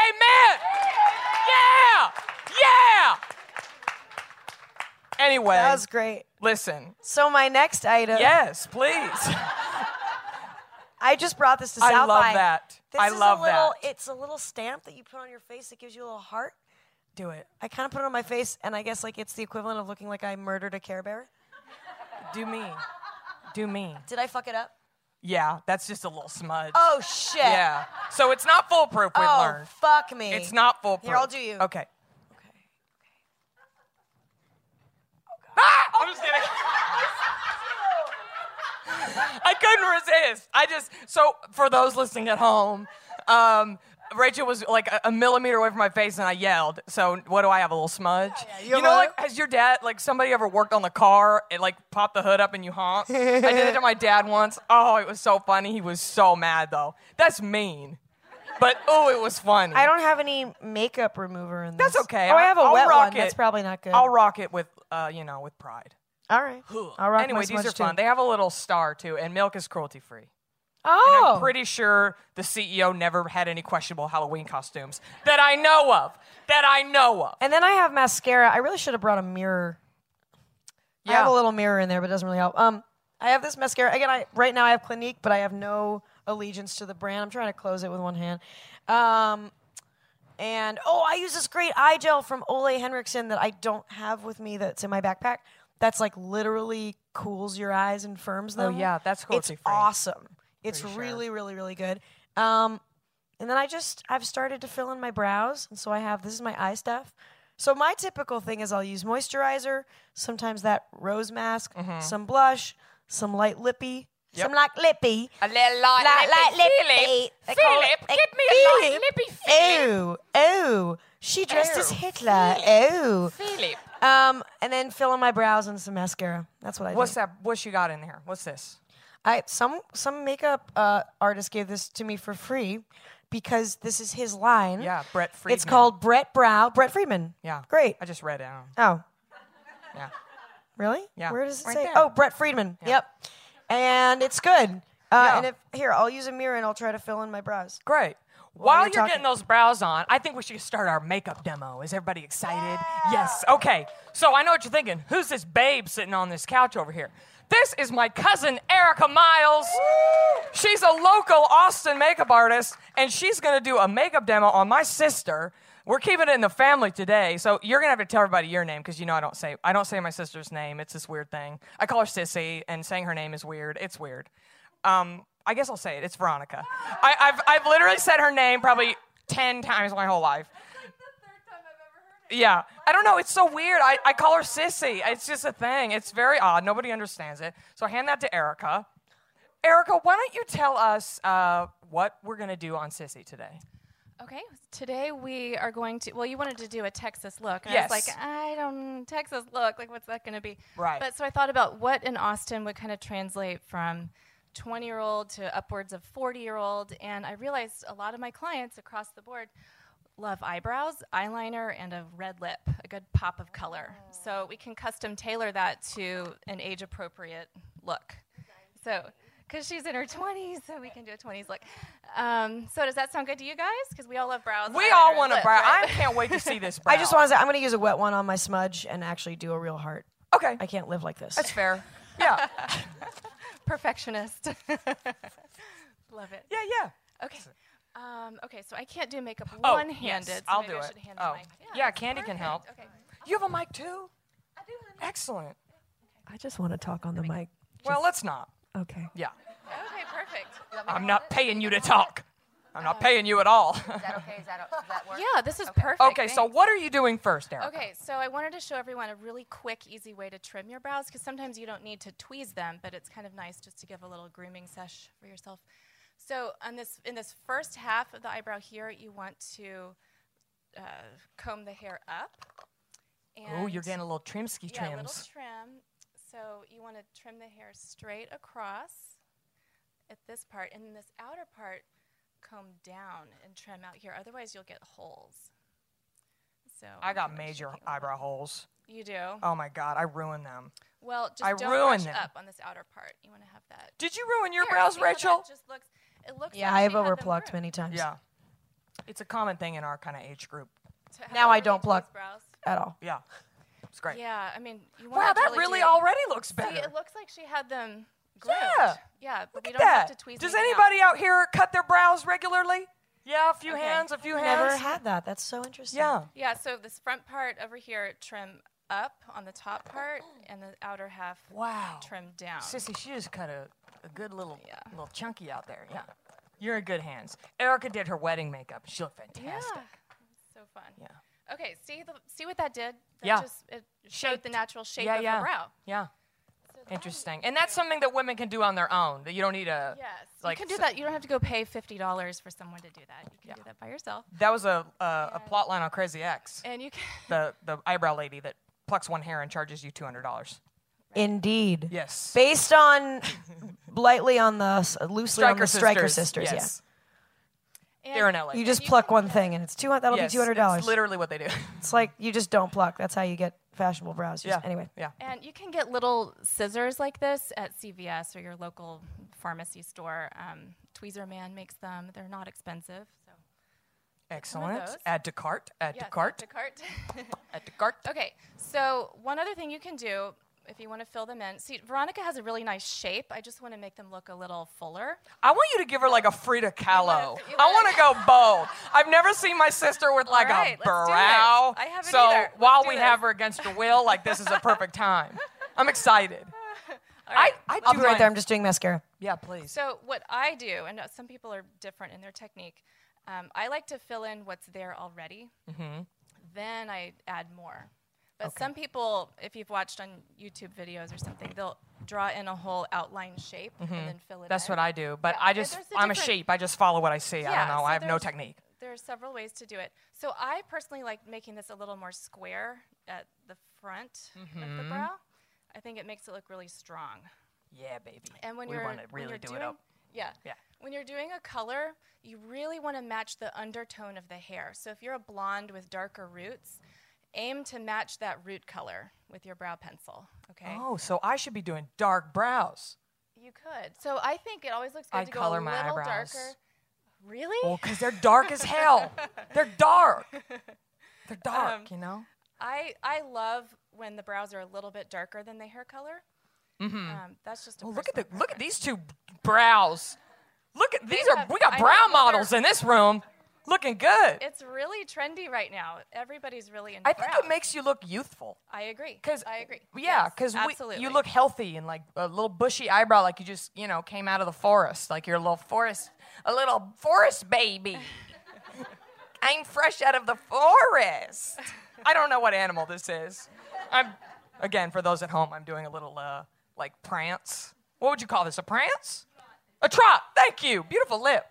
an amen? Yeah! Anyway. That was great. Listen. So my next item. Yes, please. I just brought this to South I love by. that. This I is love that. It's a little stamp that you put on your face that gives you a little heart. Do it. I kind of put it on my face, and I guess like it's the equivalent of looking like I murdered a Care Bear. Do me. Do me. Did I fuck it up? Yeah, that's just a little smudge. Oh, shit. Yeah. So it's not foolproof, we've learned. Fuck me. It's not foolproof. Here, I'll do you. Okay. Ah! I'm just kidding. I couldn't resist. So for those listening at home, Rachel was like a millimeter away from my face and I yelled. So what do I have, a little smudge? Yeah, you know, like, has your dad, like somebody ever worked on the car and like popped the hood up and you honk? I did it to my dad once. Oh, it was so funny. He was so mad though. That's mean. But oh, it was funny. I don't have any makeup remover in this. That's okay. Oh, I have a I'll wet rock one. it. That's probably not good. I'll rock it with, with pride. All right. I'll rock Anyway, my these are smudge, fun. too. They have a little star too, and milk is cruelty-free. Oh. And I'm pretty sure the CEO never had any questionable Halloween costumes that I know of. And then I have mascara. I really should have brought a mirror. I Yeah. have a little mirror in there, but it doesn't really help. I have this mascara. Again, right now I have Clinique, but I have no allegiance to the brand. I'm trying to close it with one hand. And I use this great eye gel from Ole Henriksen that I don't have with me that's in my backpack. That's like literally cools your eyes and firms them. Oh, yeah, that's cruelty It's free. awesome. It's Pretty sure. really, really, really good. And then I've started to fill in my brows, and so this is my eye stuff. So my typical thing is I'll use moisturizer, sometimes that rose mask, some blush, some light lippy, some light lippy. A little light lippy. Philip, get me a light lippy, Philip. Ooh, she dressed as Hitler. Ooh. Philip. And then fill in my brows and some mascara. That's what I do. What's that? What you got in here? What's this? Some makeup artist gave this to me for free because this is his line. Yeah, Brett Friedman. It's called Brett Friedman. Yeah. Great. I just read it. Oh. Yeah. Really? Yeah. Where does it Right say? there. Oh, Brett Friedman. Yeah. Yep. And it's good. Yeah. And I'll use a mirror and I'll try to fill in my brows. Great. While you're you're talking- getting those brows on, I think we should start our makeup demo. Is everybody excited? Yes. Okay. So I know what you're thinking. Who's this babe sitting on this couch over here? This is my cousin, Erica Miles. She's a local Austin makeup artist, and she's going to do a makeup demo on my sister. We're keeping it in the family today, so you're going to have to tell everybody your name because you know I don't say my sister's name. It's this weird thing. I call her Sissy, and saying her name is weird. It's weird. I guess I'll say it. It's Veronica. I've literally said her name probably 10 times my whole life. Yeah. I don't know. It's so weird. I call her Sissy. It's just a thing. It's very odd. Nobody understands it. So I hand that to Erica. Erica, why don't you tell us what we're going to do on Sissy today? Okay, today we are going to, you wanted to do a Texas look. And Yes. I was like, Texas look, like what's that going to be? Right. But so I thought about what in Austin would kind of translate from 20-year-old to upwards of 40-year-old. And I realized a lot of my clients across the board love eyebrows, eyeliner, and a red lip, a good pop of color. So we can custom tailor that to an age-appropriate look. So, because she's in her 20s, so we can do a 20s look. So does that sound good to you guys? Because we all love brows. We eyeliner, all and want a lip, brow. right? I can't wait to see this brow. I just want to say I'm going to use a wet one on my smudge and actually do a real heart. Okay. I can't live like this. That's fair. Yeah. Perfectionist. Love it. Yeah. Okay. Okay, so I can't do makeup Oh, one-handed. yes, so I'll maybe do I it. should hand Oh. the mic. Yeah, that's Candy can perfect. help. Okay. You have a mic too? I do. Excellent. I just want to talk on the mic. Well, let's not. Okay. Yeah. Okay, perfect. I'm not paying you to talk. I'm not paying you at all. Is that okay? Does that work? Yeah, this is perfect. Okay, so thanks. what are you doing first, Erica? Okay, so I wanted to show everyone a really quick, easy way to trim your brows because sometimes you don't need to tweeze them, but it's kind of nice just to give a little grooming sesh for yourself. So in this first half of the eyebrow here, you want to comb the hair up. Oh, you're getting a little trimsky Yeah, a little trims. trim. So you want to trim the hair straight across at this part, and then this outer part comb down and trim out here. Otherwise, you'll get holes. So I got I'm major shaking a little. eyebrow holes. You do? Oh my God, I ruined them. Well, just I don't ruined brush them. up on this outer part. You want to have that. Did you ruin your Here, brows, see how that Rachel? just looks, it looks Yeah, like I have she had them overplucked groomed. many times. Yeah. It's a common thing in our kind of age group. To have Now I really don't pluck. tweezed brows. At all. Yeah. It's great. Yeah, I mean, you want Wow, to that really do, already looks See, better. it looks like she had them groomed. Yeah. Yeah, but Look we at don't have that. to tweeze Does anything anybody out here cut their brows regularly? Yeah, a few Okay. hands, a few hands. Never had that. That's so interesting. Yeah. Yeah, so this front part over here, trim up on the top part, and the outer half Wow. trim down. Sissy, she just cut a good little Yeah. chunky out there. Yeah. You're in good hands. Erica did her wedding makeup. She looked fantastic. Yeah, so fun. Yeah. Okay, see what that did? That Yeah. just it showed the natural shape Yeah, of yeah. her brow. Yeah. So then Interesting. And that's something that women can do on their own. That you don't need a. Yes, like, you can do so- that. You don't have to go pay $50 for someone to do that. You can do that by yourself. That was a plot line on Crazy Ex. And you can. The eyebrow lady that plucks one hair and charges you $200. Indeed. Yes. Based on loosely on the Stryker sisters. Yes. And They're in LA. Yeah. You just you pluck can one get- thing and it's that'll Yes, be $200. It's literally what they do. It's like you just don't pluck. That's how you get fashionable brows. Yeah. Anyway. Yeah. And you can get little scissors like this at CVS or your local pharmacy store. Tweezer Man makes them. They're not expensive. So Excellent. those. Add to cart. Add yeah, to cart. to cart. Add to cart. Okay, so one other thing you can do if you want to fill them in. See, Veronica has a really nice shape. I just want to make them look a little fuller. I want you to give her like a Frida Kahlo. You I wanna- want to go bold. I've never seen my sister with like All right, a let's do it. brow. I haven't so either. Let's while do we this. have her against her will, like this is a perfect time. I'm excited. right. I do I'll be right mine. there. I'm just doing mascara. Yeah, please. So what I do, and some people are different in their technique, I like to fill in what's there already. Then I add more. But some people, if you've watched on YouTube videos or something, they'll draw in a whole outline shape and then fill it That's in. what I do. But Yeah, there's a I'm a different- sheep. I just follow what I see. I don't know. so I have no there's- technique. There are several ways to do it. So I personally like making this a little more square at the front of the brow. I think it makes it look really strong. Yeah, baby. And when we you're want to when really you're do doing, it up. Yeah. Yeah. When you're doing a color, you really want to match the undertone of the hair. So if you're a blonde with darker roots, aim to match that root color with your brow pencil. Okay. Oh, so I should be doing dark brows. You could. So I think it always looks good I to go color a my little eyebrows. darker. Really? Well, because they're dark as hell. They're dark. They're dark, you know? I love when the brows are a little bit darker than the hair color. That's just a Well, look personal at these two brows. Look at these have- we got I know, brow well, models they're- in this room. Looking good. It's really trendy right now. Everybody's really into I think brows. it makes you look youthful. I agree. Cause I agree. Yeah, Yes, because absolutely. you look healthy and like a little bushy eyebrow, like you just came out of the forest, like you're a little forest baby. I'm fresh out of the forest. I don't know what animal this is. Again, for those at home, I'm doing a little like prance. What would you call this? A prance? A trot. Thank you. Beautiful lip.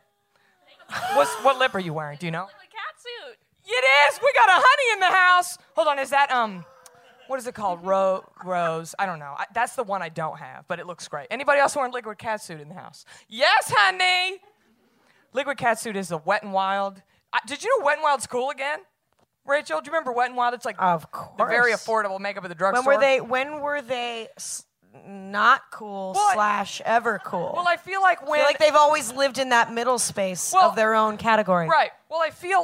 What lip are you wearing? Do you know? The cat suit. It is. We got a honey in the house. Hold on. Is that what is it called? Rose. I don't know. That's the one I don't have, but it looks great. Anybody else wearing liquid catsuit in the house? Yes, honey. Liquid catsuit is the Wet n Wild. Did you know Wet n Wild's cool again? Rachel, do you remember Wet n Wild? It's like Of the very course. affordable makeup at the When drugstore. were they not cool Well, / ever cool? Well, I feel like I when feel like they've always lived in that middle space Well, of their own category. Right. Well, I feel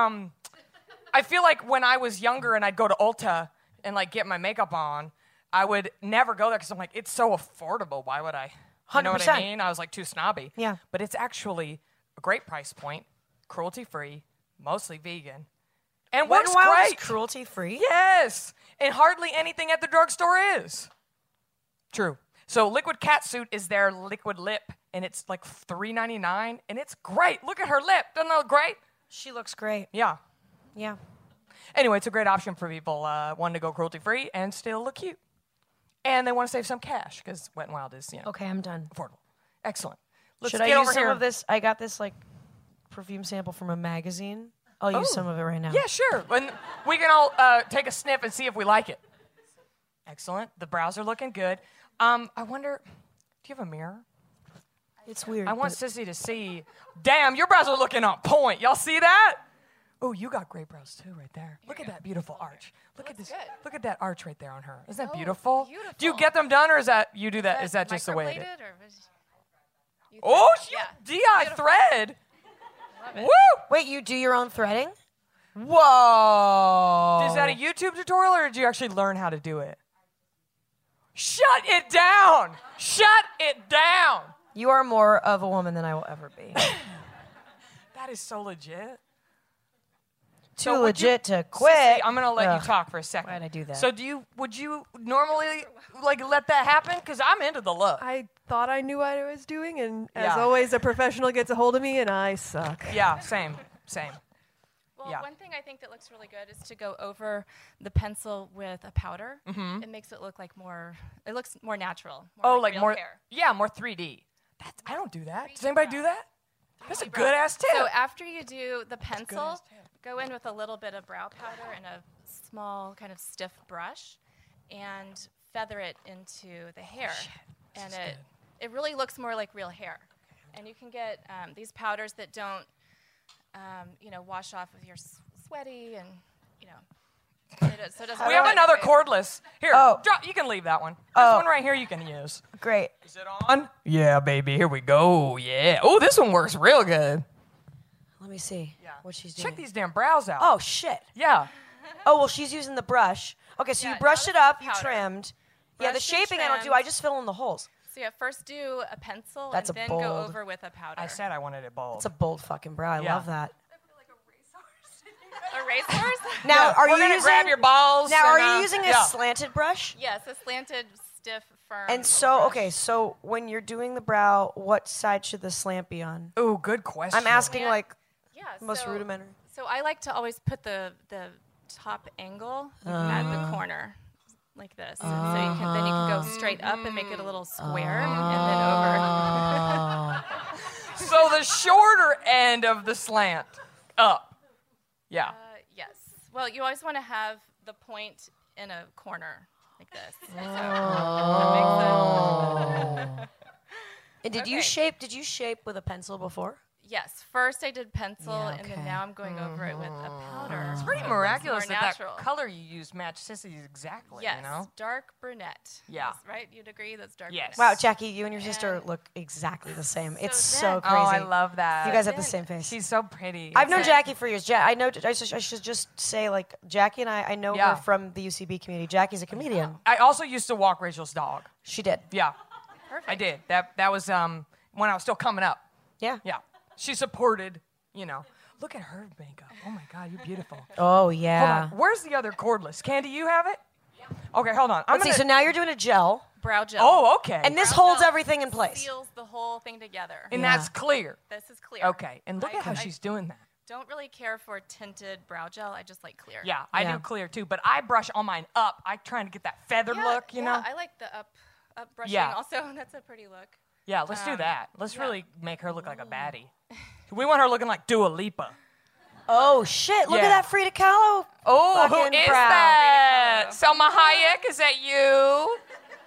like when I was younger and I'd go to Ulta and like get my makeup on, I would never go there because I'm like, it's so affordable. Why would I? You know what I 100%. mean? I was like too snobby. Yeah. But it's actually a great price point, cruelty free, mostly vegan, and Wet works n Wild is great. cruelty free. Yes, and hardly anything at the drugstore is. True. So liquid catsuit is their liquid lip, and it's like $3.99, and it's great. Look at her lip. Doesn't that look great? She looks great. Yeah. Yeah. Anyway, it's a great option for people wanting to go cruelty-free and still look cute. And they want to save some cash because Wet n Wild is, Okay, I'm done. affordable. Excellent. Let's Should get I use over some here. of this? I got this like perfume sample from a magazine. I'll use some of it right now. Yeah, sure. And we can all take a sniff and see if we like it. Excellent. The brows are looking good. I wonder, do you have a mirror? It's weird. I want but- Sissy to see. Damn, your brows are looking on point. Y'all see that? Oh, you got great brows too, right there. Look at that beautiful arch. Look at this. good. Look at that arch right there on her. Isn't that Oh, beautiful? beautiful. Do you get them done, or is that you do that? Is that just the way it is? microbladed, or was- you Oh, think- you yeah. DI thread. Woo! Wait, you do your own threading? Whoa! Is that a YouTube tutorial, or did you actually learn how to do it? Shut it down! Shut it down! You are more of a woman than I will ever be. That is so legit. Too So would you- legit to quit. Sissy, I'm gonna let Ugh. you talk for a second. Why'd I do that? So would you normally like let that happen? Because I'm into the look. I thought I knew what I was doing, and as Yeah. always, a professional gets a hold of me, and I suck. Yeah, same. Well, Yeah. one thing I think that looks really good is to go over the pencil with a powder. Mm-hmm. It makes it look like it looks more natural. Oh, like real more. hair. Yeah, more 3D. I don't do that. Does anybody do that? That's a good ass tip. So after you do the pencil, good-ass tip. go in with a little bit of brow powder and a small kind of stiff brush and feather it into the hair. And it really looks more like real hair. And you can get these powders that don't, wash off if you're sweaty and, so it doesn't We have ruin another your face. cordless. Here, Oh. drop. You can leave that one. There's one right here you can use. Great. Is it on? Yeah, baby. Here we go. Yeah. Oh, this one works real good. Let me see what she's doing. Check these damn brows out. Oh, shit. Yeah. Oh, well, she's using the brush. Okay, so Yeah, you brushed now it this is up, the you powder. trimmed, Yeah, the brushed and shaping I don't do. trimmed. I just fill in the holes. So yeah, first do a pencil That's and a then go bold. over with a powder. I said I wanted it bold. It's a bold fucking brow. I Yeah. love that. A racehorse? Now, are We're you gonna using, grab your balls. Now, are and, you using a yeah. slanted brush? Yes, a slanted, stiff, firm. And so, brush. okay, so when you're doing the brow, what side should the slant be on? Ooh, good question. I'm asking Yeah. like Yeah, most so, rudimentary. So I like to always put the top angle at the corner. Like this, so you can go straight up and make it a little square, and then over. So the shorter end of the slant up. Yeah. Yes. Well, you always want to have the point in a corner like this. And did you shape with a pencil before? Yes. First, I did pencil, Yeah, and okay. then now I'm going over it with a powder. It's pretty So miraculous more that natural. that color you used matched Sissy's exactly, Yes. you know? Dark brunette. Yeah. Yes, right? You'd agree that's dark. Yes. Wow, Jackie, you and your sister And- look exactly the same. It's then- so crazy. Oh, I love that. You guys have the then- same face. She's so pretty. I've known then- Jackie for years. I know. I should just say, like, Jackie and I know Yeah. her from the UCB community. Jackie's a comedian. I also used to walk Rachel's dog. She did. Yeah. Perfect. I did. That was when I was still coming up. Yeah. Yeah. She supported, you know. Look at her makeup. Oh my God, you're beautiful. Oh Hold yeah. on. Where's the other cordless? Candy, you have it? Yeah. Okay, hold on. Let's see. So now you're doing a gel, Brow gel. Oh, okay. and this Brow holds gel everything in place. Seals the whole thing together. and Yeah. that's clear. This is clear. Okay. And look at how I she's doing that. don't really care for tinted brow gel. I just like clear. Yeah, I Yeah. do clear too, but I brush all mine up. I trying to get that feathered look, you know? I like the up brushing Yeah. also. That's a pretty look. Yeah, let's do that. Let's yeah. really make her look like a baddie. We want her looking like Dua Lipa. Oh shit! Look Yeah. at that Frida Kahlo. Oh, who Fucking is brow. that? Selma Hayek, is that you?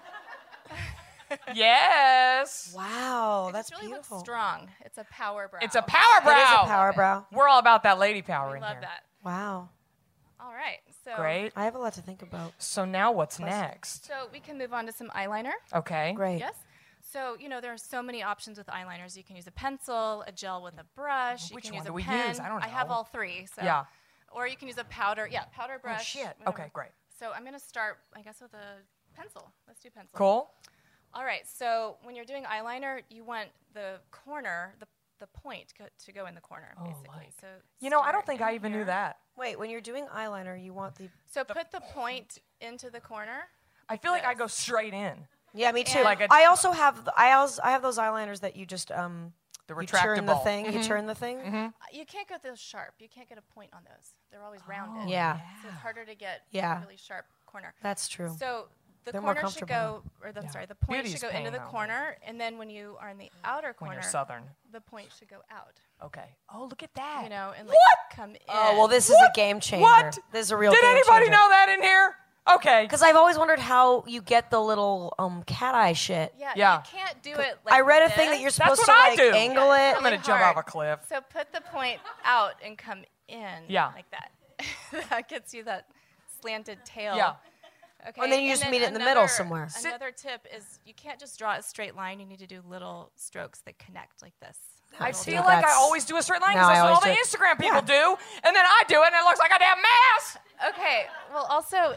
Yes. Wow, It that's just really beautiful. looks strong. It's a power brow. It's a power brow. It is a power brow. We're all about that lady power We in love here. that. Wow. All right. So Great. I have a lot to think about. So now what's next? So we can move on to some eyeliner. Okay. Great. Yes. So, there are so many options with eyeliners. You can use a pencil, a gel with a brush. Which you can one use do a we pen. use? I don't have know. all three. So. Yeah. Or you can use a powder. Yeah, powder Oh, brush. shit. whatever. Okay, great. So I'm going to start, I guess, with a pencil. Let's do pencil. Cool. All right. So when you're doing eyeliner, you want the corner, the point to go in the corner, basically. like- So You know, I don't start think I in even here. knew that. Wait, when you're doing eyeliner, you want the. So put the point into the corner. I feel like I go straight in. Yeah, me too. And- Like a- I also have. I have those eyeliners that you just The You turn the retractable. thing. You turn the thing. You can't get those sharp. You can't get a point on those. They're always rounded. Yeah, So it's harder to get Yeah. a really sharp corner. that's true. So the They're more corner should comfortable. go, or the point Beauty's should go into pain, the though. corner, and then when you are in the outer When corner, you're southern. the point should go out. Okay. Oh, look at that. And like What? come in. Oh well, this is a game changer. What? This is a real. Did game anybody changer. know that in here? Okay. Because I've always wondered how you get the little cat eye shit. Yeah, Yeah. you can't do it like I read a this. thing that you're supposed what to I like do. angle Yeah. it. I'm gonna really jump hard. off a cliff. So put the point out and come in. Yeah. Like that. That gets you that slanted tail. Yeah. Okay. And then you just meet it in the middle somewhere. Another tip is you can't just draw a straight line. You need to do little strokes that connect like this. I Little feel dude, like I that's- always do a straight line No, because I that's what all always the do it. Instagram people do, and then I do it, and it looks like a damn mess. Okay. Well, also,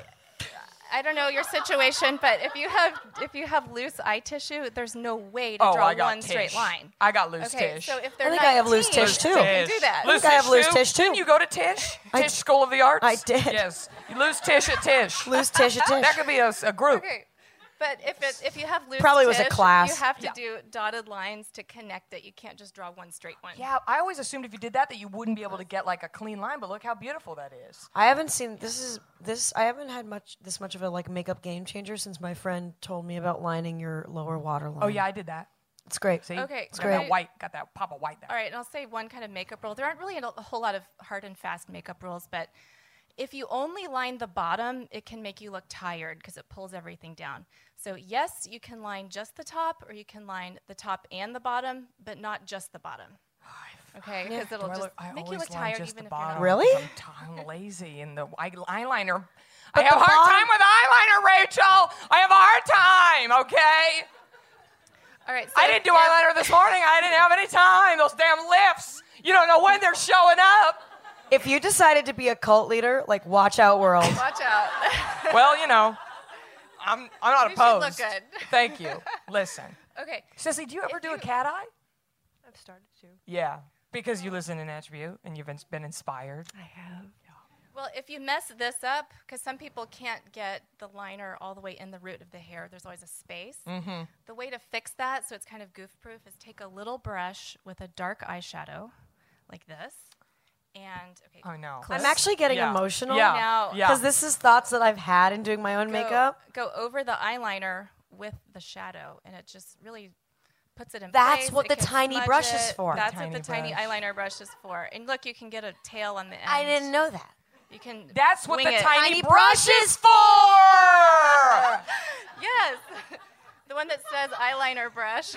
I don't know your situation, but if you have loose eye tissue, there's no way to draw I got one straight Tish. line. I got loose Okay. Tish. So if I they're think not I have loose team, Tish, too. you can do that. Loose I have loose too? Tish, too. Didn't you go to Tish? I Tish School of the Arts? I did. Yes. You lose Tish at Tish. Loose tish, a tish. That could be a group. Okay. But if you have loose Probably was a tish, class. you have to Yeah. do dotted lines to connect it. You can't just draw one straight one. Yeah, I always assumed if you did that you wouldn't be able to get like a clean line, but look how beautiful that is. I haven't seen this. I haven't had this much of a makeup game changer since my friend told me about lining your lower waterline. Oh yeah, I did that. it's great. See? Okay, Got great. that white, got that pop of white there. All right, and I'll say one kind of makeup rule. There aren't really a whole lot of hard and fast makeup rules, but if you only line the bottom, it can make you look tired because it pulls everything down. So yes, you can line just the top, or you can line the top and the bottom, but not just the bottom. Okay, because it'll Do I just look- I make you always look line tired just even the if you're bottom not. Really? because I'm lazy and the eyeliner. But I have a the hard bottom- time with eyeliner, Rachel. I have a hard time. Okay. All right, so I didn't do if- eyeliner this morning. I didn't have any time. Those damn lifts. You don't know when they're showing up. If you decided to be a cult leader, watch out, world. Watch out. Well, you know, I'm not You should opposed. look good. Thank you. Listen. Okay. Sissy, do you ever do a cat eye? I've started to. Yeah. Because you listen to Attribute and you've been inspired. I have. Well, if you mess this up, because some people can't get the liner all the way in the root of the hair, there's always a space. Mm-hmm. The way to fix that, so it's kind of goof-proof, is take a little brush with a dark eyeshadow, like this, and Oh, no. I'm actually getting Yeah. emotional. Yeah. Now- yeah. Because this is thoughts that I've had in doing my own makeup. Go over the eyeliner with the shadow, and it just really puts it in That's place. what It the can tiny smudge brush it. is for. That's Tiny what the tiny brush. eyeliner brush is for. And look, you can get a tail on the end. I didn't know that. You can. That's what wing the it. tiny brush is for! Yes. The one that says eyeliner brush.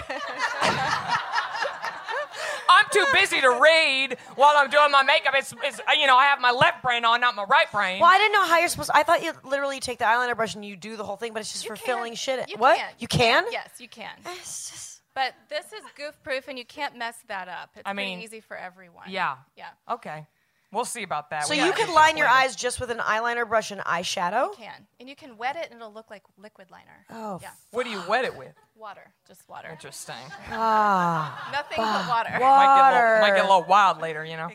I'm too busy to read while I'm doing my makeup. It's I have my left brain on, not my right brain. Well, I didn't know how you're supposed to. I thought you literally take the eyeliner brush and you do the whole thing, but it's just for filling shit in. You What? can. You can? Yes, you can. It's just- But this is goof-proof, and you can't mess that up. It's I mean, pretty easy for everyone. Yeah. Yeah. Okay. We'll see about that. So We you gotta could do line that your later. eyes just with an eyeliner brush and eyeshadow? You can. And you can wet it, and it'll look like liquid liner. Oh, Yeah. What do you wet it with? Water. Just water. Interesting. Nothing but water. Might get a little wild later, Yeah.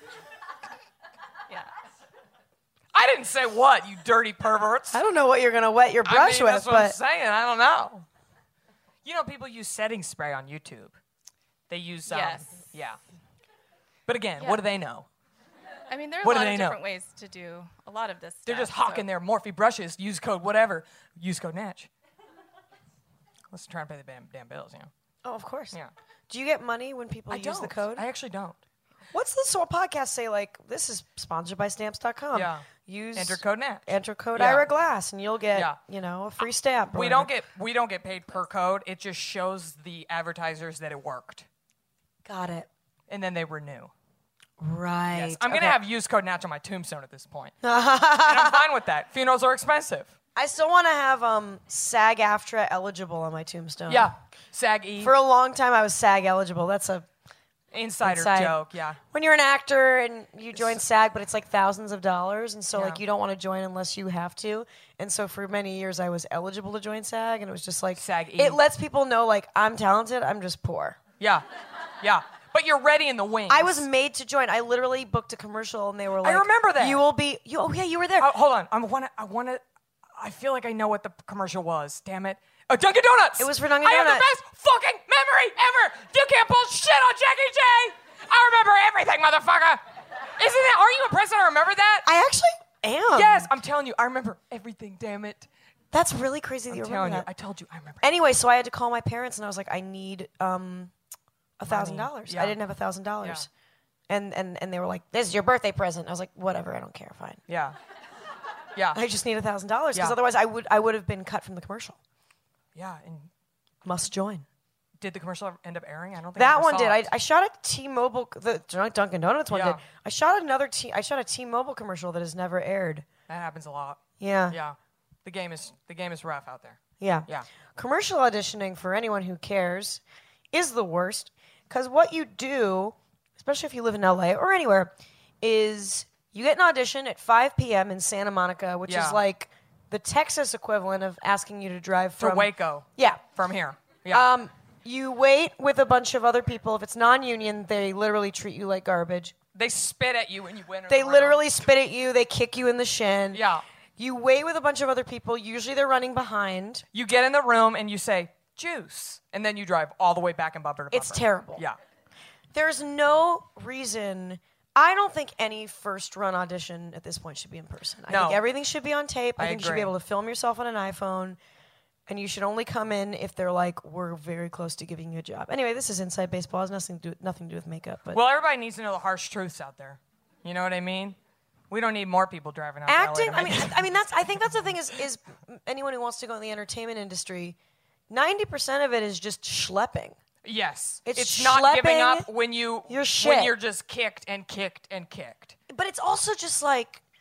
I didn't say what, you dirty perverts. I don't know what you're going to wet your brush with, that's what I'm but saying. I don't know. You know, people use setting spray on YouTube. They use, Yes. yeah. But again, Yeah. what do they know? I mean, there are What a do lot they of know? different ways to do a lot of this stuff. They're just hawking their Morphe brushes. Use code whatever. Use code Natch. Let's try and pay the damn bills, you know. oh, of course. Yeah. Do you get money when people I use don't. the code? I actually don't. What's the sort of podcast say? Like, this is sponsored by Stamps.com. Yeah. Use Enter code Natch. enter code Yeah. Ira Glass, and you'll get Yeah. a free stamp. or We whatever. don't get paid per code. It just shows the advertisers that it worked, Got it. and then they renew. Right. Yes. I'm gonna Okay. have use code Natch on my tombstone at this point, and I'm fine with that. Funerals are expensive. I still want to have SAG-AFTRA eligible on my tombstone. Yeah, SAG-E For a long time, I was SAG eligible. That's a insider inside- joke. Yeah, when you're an actor and you join SAG, but it's like thousands of dollars, and so like Yeah. you don't want to join unless you have to. And so for many years, I was eligible to join SAG, and it was just like SAG-E. It lets people know like I'm talented. I'm just poor. yeah. But you're ready in the wings. I was made to join. I literally booked a commercial, and they were like, remember that. You will be. Oh yeah, you were there. Oh, hold on. I feel like I know what the commercial was. Damn it. Oh, Dunkin' Donuts. It was for Dunkin' I have the Donuts. best fucking memory ever. You can't pull shit on Jackie J. I remember everything, motherfucker. Aren't you impressed that I remember that? I actually am. Yes, I'm telling you, I remember everything, damn it. That's really crazy that you I'm remember telling you, that. I told you, I remember. Anyway, so I had to call my parents, and I was like, I need $1,000. Yeah. I didn't have $1,000. Yeah. And they were like, this is your birthday present. I was like, whatever, I don't care, fine. Yeah. Yeah. I just need $1,000 because Yeah. otherwise I would have been cut from the commercial. Yeah, and Must join. did the commercial end up airing? I don't think I That ever one saw did. it. I shot a T-Mobile, the Dunkin' Donuts one Yeah. did. I shot a T-Mobile commercial that has never aired. That happens a lot. Yeah. Yeah. The game is rough out there. Yeah. Yeah. Commercial auditioning, for anyone who cares, is the worst because what you do, especially if you live in LA or anywhere, is you get an audition at 5 p.m. in Santa Monica, which Yeah. is like the Texas equivalent of asking you to drive To from Waco. Yeah. From here. Yeah. You wait with a bunch of other people. If it's non-union, they literally treat you like garbage. They spit at you when you win. They literally spit at you. They kick you in the shin. Yeah. You wait with a bunch of other people. Usually they're running behind. You get in the room and you say, juice. And then you drive all the way back and bumper to bumper. It's terrible. Yeah. There's no reason. I don't think any first run audition at this point should be in person. I No. think everything should be on tape. I I think you should be agree. able to film yourself on an iPhone. And you should only come in if they're like, we're very close to giving you a job. Anyway, this is Inside Baseball. It has nothing to do with makeup. But Well, everybody needs to know the harsh truths out there. You know what I mean? We don't need more people driving out to LA acting, to I make mean, it. I mean I think that's the thing is anyone who wants to go in the entertainment industry, 90% of it is just schlepping. Yes. It's not giving schlepping up when your shit. you're just kicked and kicked and kicked. But it's also just like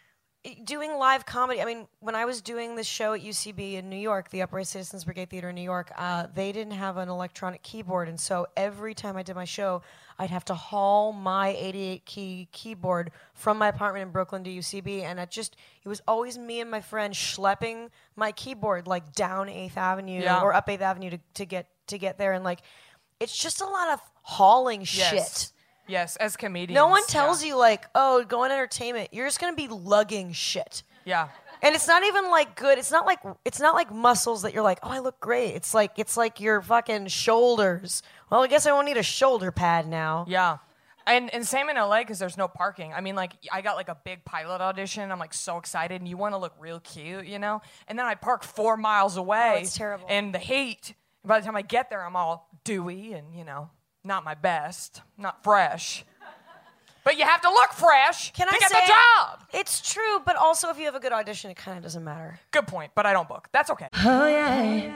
doing live comedy. I mean, when I was doing this show at UCB in New York, the Upright Citizens Brigade Theater in New York, they didn't have an electronic keyboard, and so every time I did my show, I'd have to haul my 88-key keyboard from my apartment in Brooklyn to UCB, and it was always me and my friend schlepping my keyboard like down 8th Avenue or up 8th Avenue to get there, and like it's just a lot of hauling shit. Yes, as comedians. No one tells you like, oh, go in entertainment. You're just gonna be lugging shit. Yeah. And it's not even like good. It's not like muscles that you're like, oh, I look great. It's like your fucking shoulders. Well, I guess I won't need a shoulder pad now. Yeah. And same in LA because there's no parking. I mean, like, I got like a big pilot audition. I'm like so excited, and you want to look real cute, you know? And then I park 4 miles away. Oh, it's terrible. And the heat, by the time I get there, I'm all dewy and, not my best, not fresh. But you have to look fresh to get the job. It's true, but also if you have a good audition, it kind of doesn't matter. Good point, but I don't book. That's okay. Oh yeah.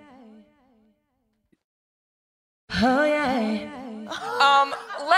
Oh yeah.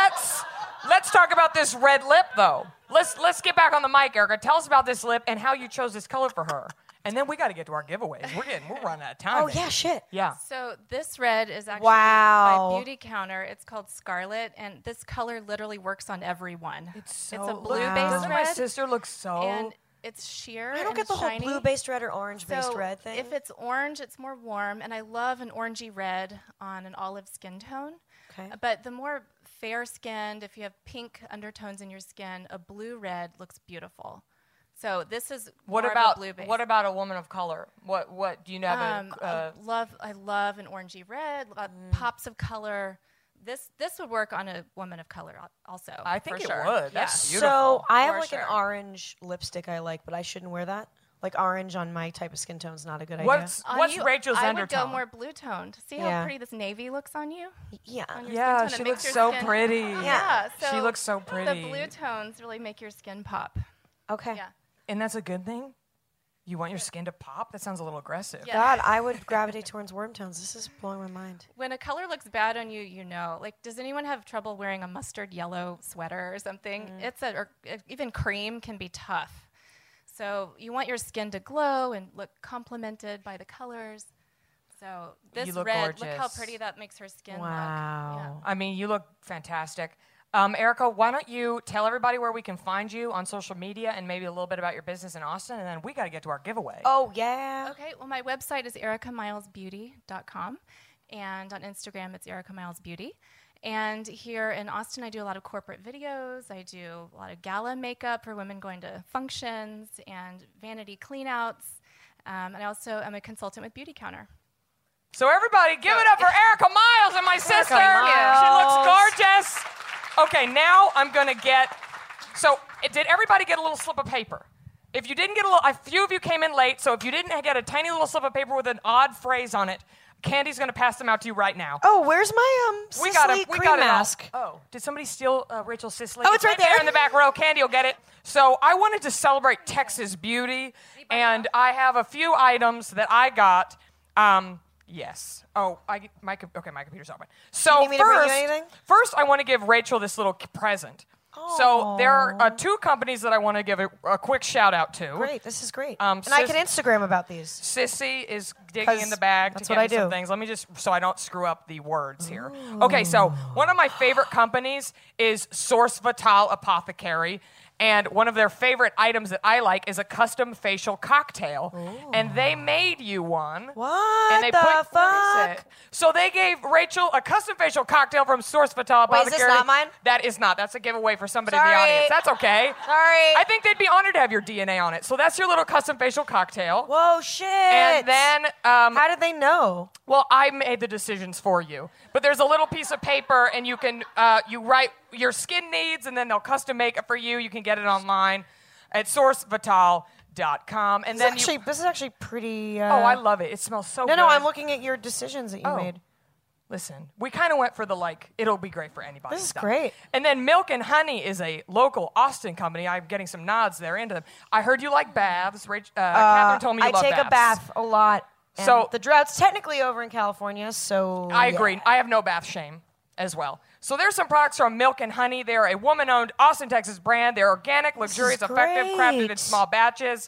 Let's talk about this red lip though. Let's get back on the mic, Erica. Tell us about this lip and how you chose this color for her. And then we got to get to our giveaways. We're running out of time. Oh yeah, shit. Yeah. So this red is actually Wow. by Beauty Counter. It's called Scarlet, and this color literally works on everyone. It's a Wow. blue-based Doesn't my red, sister look so? and it's sheer. I don't and get the whole shiny. blue-based red or orange-based So red thing. if it's orange, it's more warm, and I love an orangey red on an olive skin tone. Okay. But the more fair-skinned, if you have pink undertones in your skin, a blue-red looks beautiful. So this is What more about of a blue base. what about a woman of color? What do you have? I love an orangey red, pops of color. This would work on a woman of color also. I think for it sure. would. That's beautiful. So I have For like an sure. orange lipstick I like, but I shouldn't wear that. Like orange on my type of skin tone is not a good idea. What's Rachel's I undertone? would go more blue toned. See Yeah. how pretty this navy looks on you? Yeah. On your Yeah, skin tone? It she makes looks your so skin- pretty. Yeah, so She looks so pretty. The blue tones really make your skin pop. Okay. Yeah. And that's a good thing? You want your skin to pop? That sounds a little aggressive. Yeah. God, I would gravitate towards worm tones. This is blowing my mind. When a color looks bad on you, you know. Like, does anyone have trouble wearing a mustard yellow sweater or something? Or even cream can be tough. So you want your skin to glow and look complemented by the colors. So this You look red, look how gorgeous. pretty that makes her skin Wow. look. I mean, you look fantastic. Erica, why don't you tell everybody where we can find you on social media and maybe a little bit about your business in Austin, and then we got to get to our giveaway. Oh, yeah. Okay, well, my website is ericamilesbeauty.com, and on Instagram, it's ericamilesbeauty. And here in Austin, I do a lot of corporate videos. I do a lot of gala makeup for women going to functions and vanity cleanouts. And I also am a consultant with Beauty Counter. So everybody, give it up for Erica Miles and my sister. Miles. She looks gorgeous. Okay, now I'm going to get... So did everybody get a little slip of paper? If you didn't get a few of you came in late, so if you didn't get a tiny little slip of paper with an odd phrase on it, Candy's going to pass them out to you right now. Oh, where's my Sicily cream mask? Oh, did somebody steal Rachel Sicily? Oh, it's right there. in the back row. Candy will get it. So I wanted to celebrate Texas beauty, and I have a few items that I got. Yes. Oh, my computer's open. So You need me to bring you anything? first, I want to give Rachel this little present. So there are two companies that I want to give a quick shout out to. Great, this is great. And I can Instagram about these. Sissy is digging in the bag that's to what get I me some do. things. Let me just, so I don't screw up the words here. Okay, so one of my favorite companies is Source Vital Apothecary. And one of their favorite items that I like is a custom facial cocktail. And they made you one. What And they the put, where is fuck? it? So they gave Rachel a custom facial cocktail from Source Vital Wait, Apothecary. is this not mine? That is not. That's a giveaway for somebody in the Sorry. audience. That's okay. Sorry. I think they'd be honored to have your DNA on it. So that's your little custom facial cocktail. Whoa, shit. And then, how did they know? well, I made the decisions for you. But there's a little piece of paper, and you can you write your skin needs, and then they'll custom make it for you. You can get it online at sourcevital.com. And then This is actually pretty. oh, I love it. It smells so good. No, I'm looking at your decisions that you made. Listen, we kind of went for the it'll be great for anybody. This is stuff. great. And then Milk and Honey is a local Austin company. I'm getting some nods there into them. I heard you like baths. Catherine told me you I love take baths. a bath a lot. And So- the drought's technically over in California, so I yeah. agree. I have no bath shame as well. So there's some products from Milk and Honey. They're a woman-owned Austin, Texas brand. They're organic, luxurious, effective, crafted in small batches.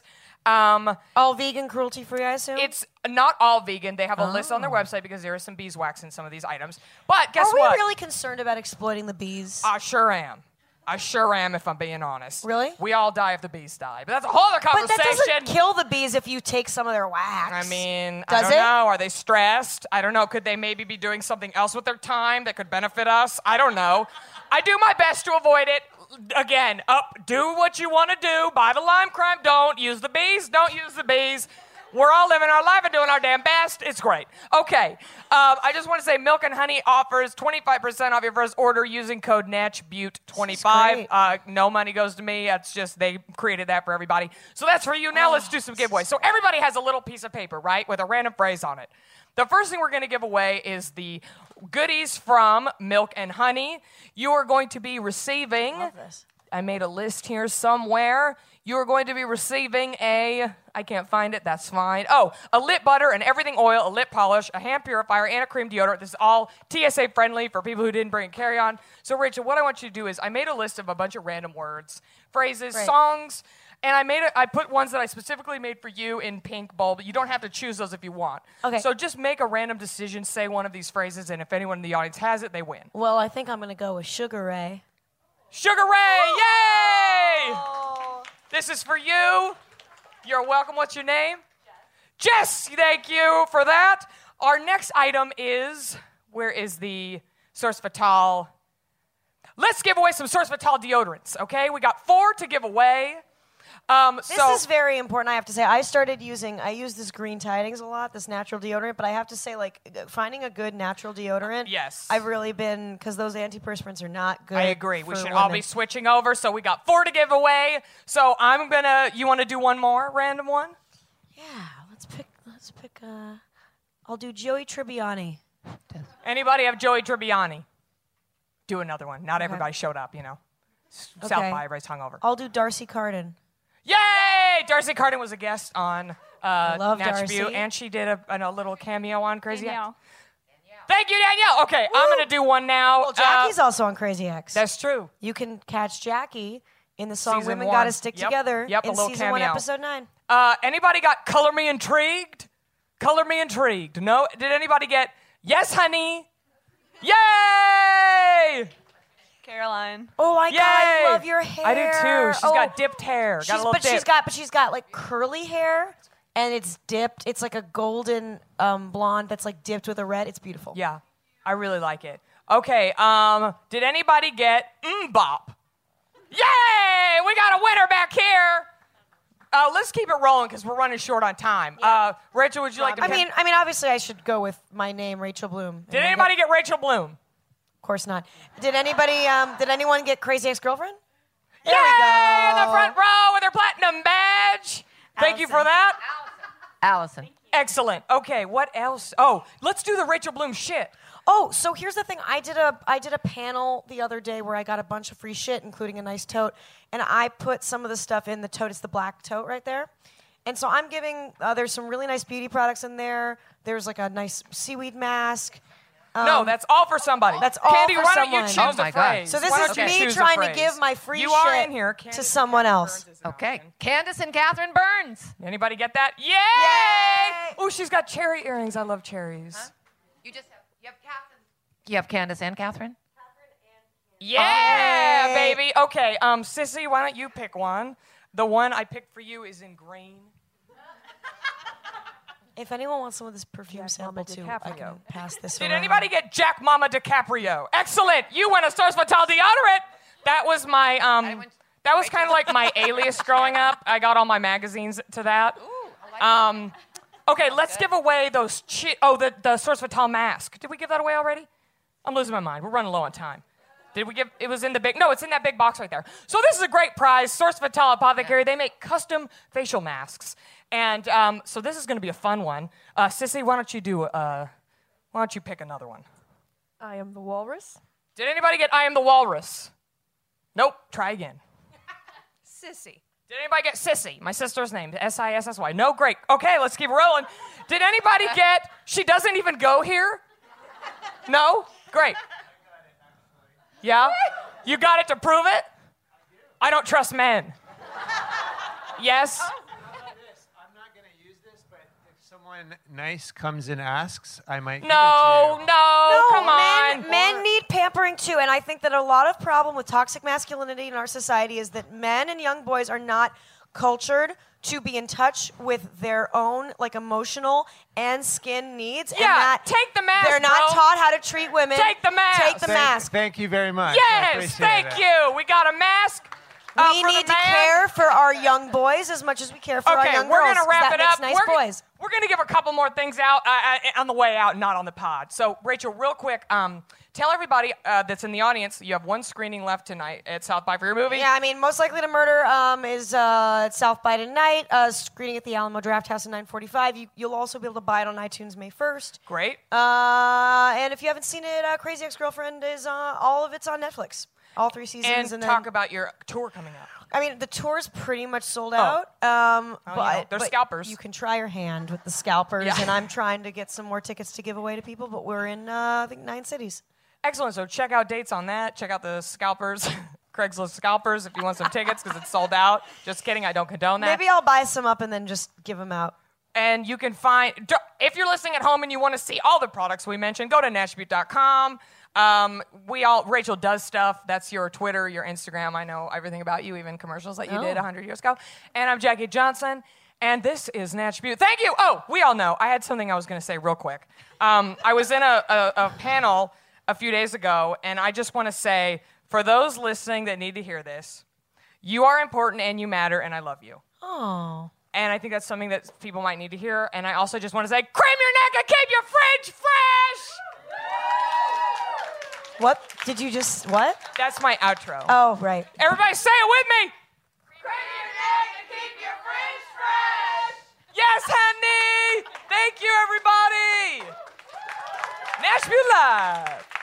All vegan, cruelty-free, I assume? It's not all vegan. They have a list on their website because there is some beeswax in some of these items. But guess what? what? Are we really concerned about exploiting the bees? I sure am. I sure am, if I'm being honest. Really? We all die if the bees die. But that's a whole other But conversation. that doesn't kill the bees if you take some of their wax. I mean, Does I don't it? know. Are they stressed? I don't know. Could they maybe be doing something else with their time that could benefit us? I don't know. I do my best to avoid it. Again, do what you want to do. Buy the lime crime. Don't use the bees. Don't use the bees. We're all living our life and doing our damn best. It's great. Okay. I just want to say Milk and Honey offers 25% off your first order using code NatchBute25. No money goes to me. It's just they created that for everybody. So that's for you. Now let's do some giveaways. So everybody has a little piece of paper, right, with a random phrase on it. The first thing we're going to give away is the goodies from Milk and Honey. You are going to be receiving... Love this. I made a list here somewhere. You are going to be receiving I can't find it, that's fine. Oh, a lip butter, an everything oil, a lip polish, a hand purifier, and a cream deodorant. This is all TSA friendly for people who didn't bring a carry-on. So, Rachel, what I want you to do is I made a list of a bunch of random words, phrases, songs, and I put ones that I specifically made for you in pink bold, but you don't have to choose those if you want. Okay. So just make a random decision, say one of these phrases, and if anyone in the audience has it, they win. Well, I think I'm going to go with Sugar Ray. Sugar Ray, yay! This is for you. You're welcome. What's your name? Jess. Jess, thank you for that. Our next item is, where is the Source Vital? Let's give away some Source Vital deodorants, okay? We got 4 to give away. This is very important, I have to say. I use this Green Tidings a lot, this natural deodorant, but I have to say, finding a good natural deodorant, yes, I've really been, because those antiperspirants are not good. I agree. We should women. all be switching over, so we got 4 to give away. So you want to do one more random one? Yeah, let's pick, I'll do Joey Tribbiani. Anybody have Joey Tribbiani? Do another one. Not everybody showed up, South by, everybody's hungover. I'll do Darcy Carden. Yay! Darcy Carden was a guest on love Natch Darcy. View, and she did a little cameo on Crazy Ex. Danielle. Thank you, Danielle. Okay, I'm going to do one now. Well, Jackie's also on Crazy Ex. That's true. You can catch Jackie in the song Season Women 1. Gotta Stick Together Yep, a in little season 1, cameo. episode 9. Anybody got Color Me Intrigued? Color Me Intrigued. No? Did anybody get Yes, Honey? Yay! Caroline. Oh my Yay! God, I love your hair. I do too. She's got dipped hair. Got a little dip. She's got like curly hair, and it's dipped. It's like a golden blonde that's like dipped with a red. It's beautiful. Yeah, I really like it. Okay, did anybody get Bop? Yay! We got a winner back here. Let's keep it rolling because we're running short on time. Yeah. Rachel, would you like to? I mean, obviously, I should go with my name, Rachel Bloom. Did anybody get Rachel Bloom? Of course not. Did anyone get Crazy Ex-Girlfriend? Yay! In the front row with her platinum badge. Thank you for that. Allison. Excellent. Okay, what else? Oh, let's do the Rachel Bloom shit. Oh, so here's the thing. I did a panel the other day where I got a bunch of free shit, including a nice tote, and I put some of the stuff in the tote. It's the black tote right there. And so I'm giving, there's some really nice beauty products in there. There's like a nice seaweed mask. No, that's all for somebody. That's all Candy, for why someone. don't you choose Oh my a God. phrase? So this Why is don't you me choose a trying to phrase? give my free You shit are in here. to someone else. Okay. Candace and Catherine Burns. Anybody get that? Yay! Yay! Oh, she's got cherry earrings. I love cherries. Huh? You have Catherine. You have Candace and Catherine? Yeah, Okay. baby. Okay, Sissy, why don't you pick one? The one I picked for you is in green. If anyone wants some of this perfume sample Mama too, DiCaprio. I can pass this Did around. anybody get Jack Mama DiCaprio? Excellent. You win a Source Vital deodorant. That was my that was kind of like my alias growing up. I got all my magazines to that. Okay, let's give away those the Source Vital mask. Did we give that away already? I'm losing my mind. We're running low on time. Did we give it was in the big? No, it's in that big box right there. So this is a great prize. Source Vital Apothecary. They make custom facial masks. And so this is going to be a fun one. Sissy, why don't you pick another one? I am the walrus. Did anybody get I am the walrus? Nope. Try again. Sissy. Did anybody get Sissy? My sister's name, Sissy. No, great. Okay, let's keep rolling. Did anybody get she doesn't even go here? No? Great. Yeah? You got it to prove it? I don't trust men. Yes? I'm not going to use this, but if someone nice comes and asks, I might give it to you. No, come on. Men need pampering too, and I think that a lot of problem with toxic masculinity in our society is that men and young boys are not cultured to be in touch with their own like emotional and skin needs. Yeah, and that take the mask, they're not bro. taught how to treat women. Take the mask. Take the mask. Thank you very much. I Yes, appreciate thank it. you. We got a mask. We for need the to man. care for our young boys as much as we care for our Okay, young we're girls. gonna wrap 'cause it that up. makes nice boys. We're gonna give a couple more things out on the way out, not on the pod. So, Rachel, real quick, tell everybody that's in the audience you have one screening left tonight at South by for your movie. Yeah, I mean, Most Likely to Murder is at South by tonight, screening at the Alamo Drafthouse at 9:45. You'll also be able to buy it on iTunes May 1st. Great. And if you haven't seen it, Crazy Ex-Girlfriend is all of it's on Netflix. All 3 seasons. And then, talk about your tour coming up. I mean, the tour's pretty much sold Oh. out. They're but scalpers. You can try your hand with the scalpers, Yeah. and I'm trying to get some more tickets to give away to people, but we're in, I think, 9 cities. Excellent. So check out dates on that. Check out the scalpers, Craigslist scalpers, if you want some tickets because it's sold out. Just kidding. I don't condone that. Maybe I'll buy some up and then just give them out. And you can find, if you're listening at home and you want to see all the products we mentioned, go to nashbutte.com. Rachel does stuff. That's your Twitter, your Instagram. I know everything about you, even commercials that you did 100 years ago. And I'm Jackie Johnson, and this is Natch Butte. Thank you. Oh, we all know. I had something I was going to say real quick. I was in a panel a few days ago, and I just want to say, for those listening that need to hear this, you are important and you matter, and I love you. Oh. And I think that's something that people might need to hear. And I also just want to say, cream your neck and keep your fridge fresh! What? Did you just, what? That's my outro. Oh, right. Everybody say it with me! Cream your neck and keep your fridge fresh! Yes, honey! Thank you, everybody! Nashville Live!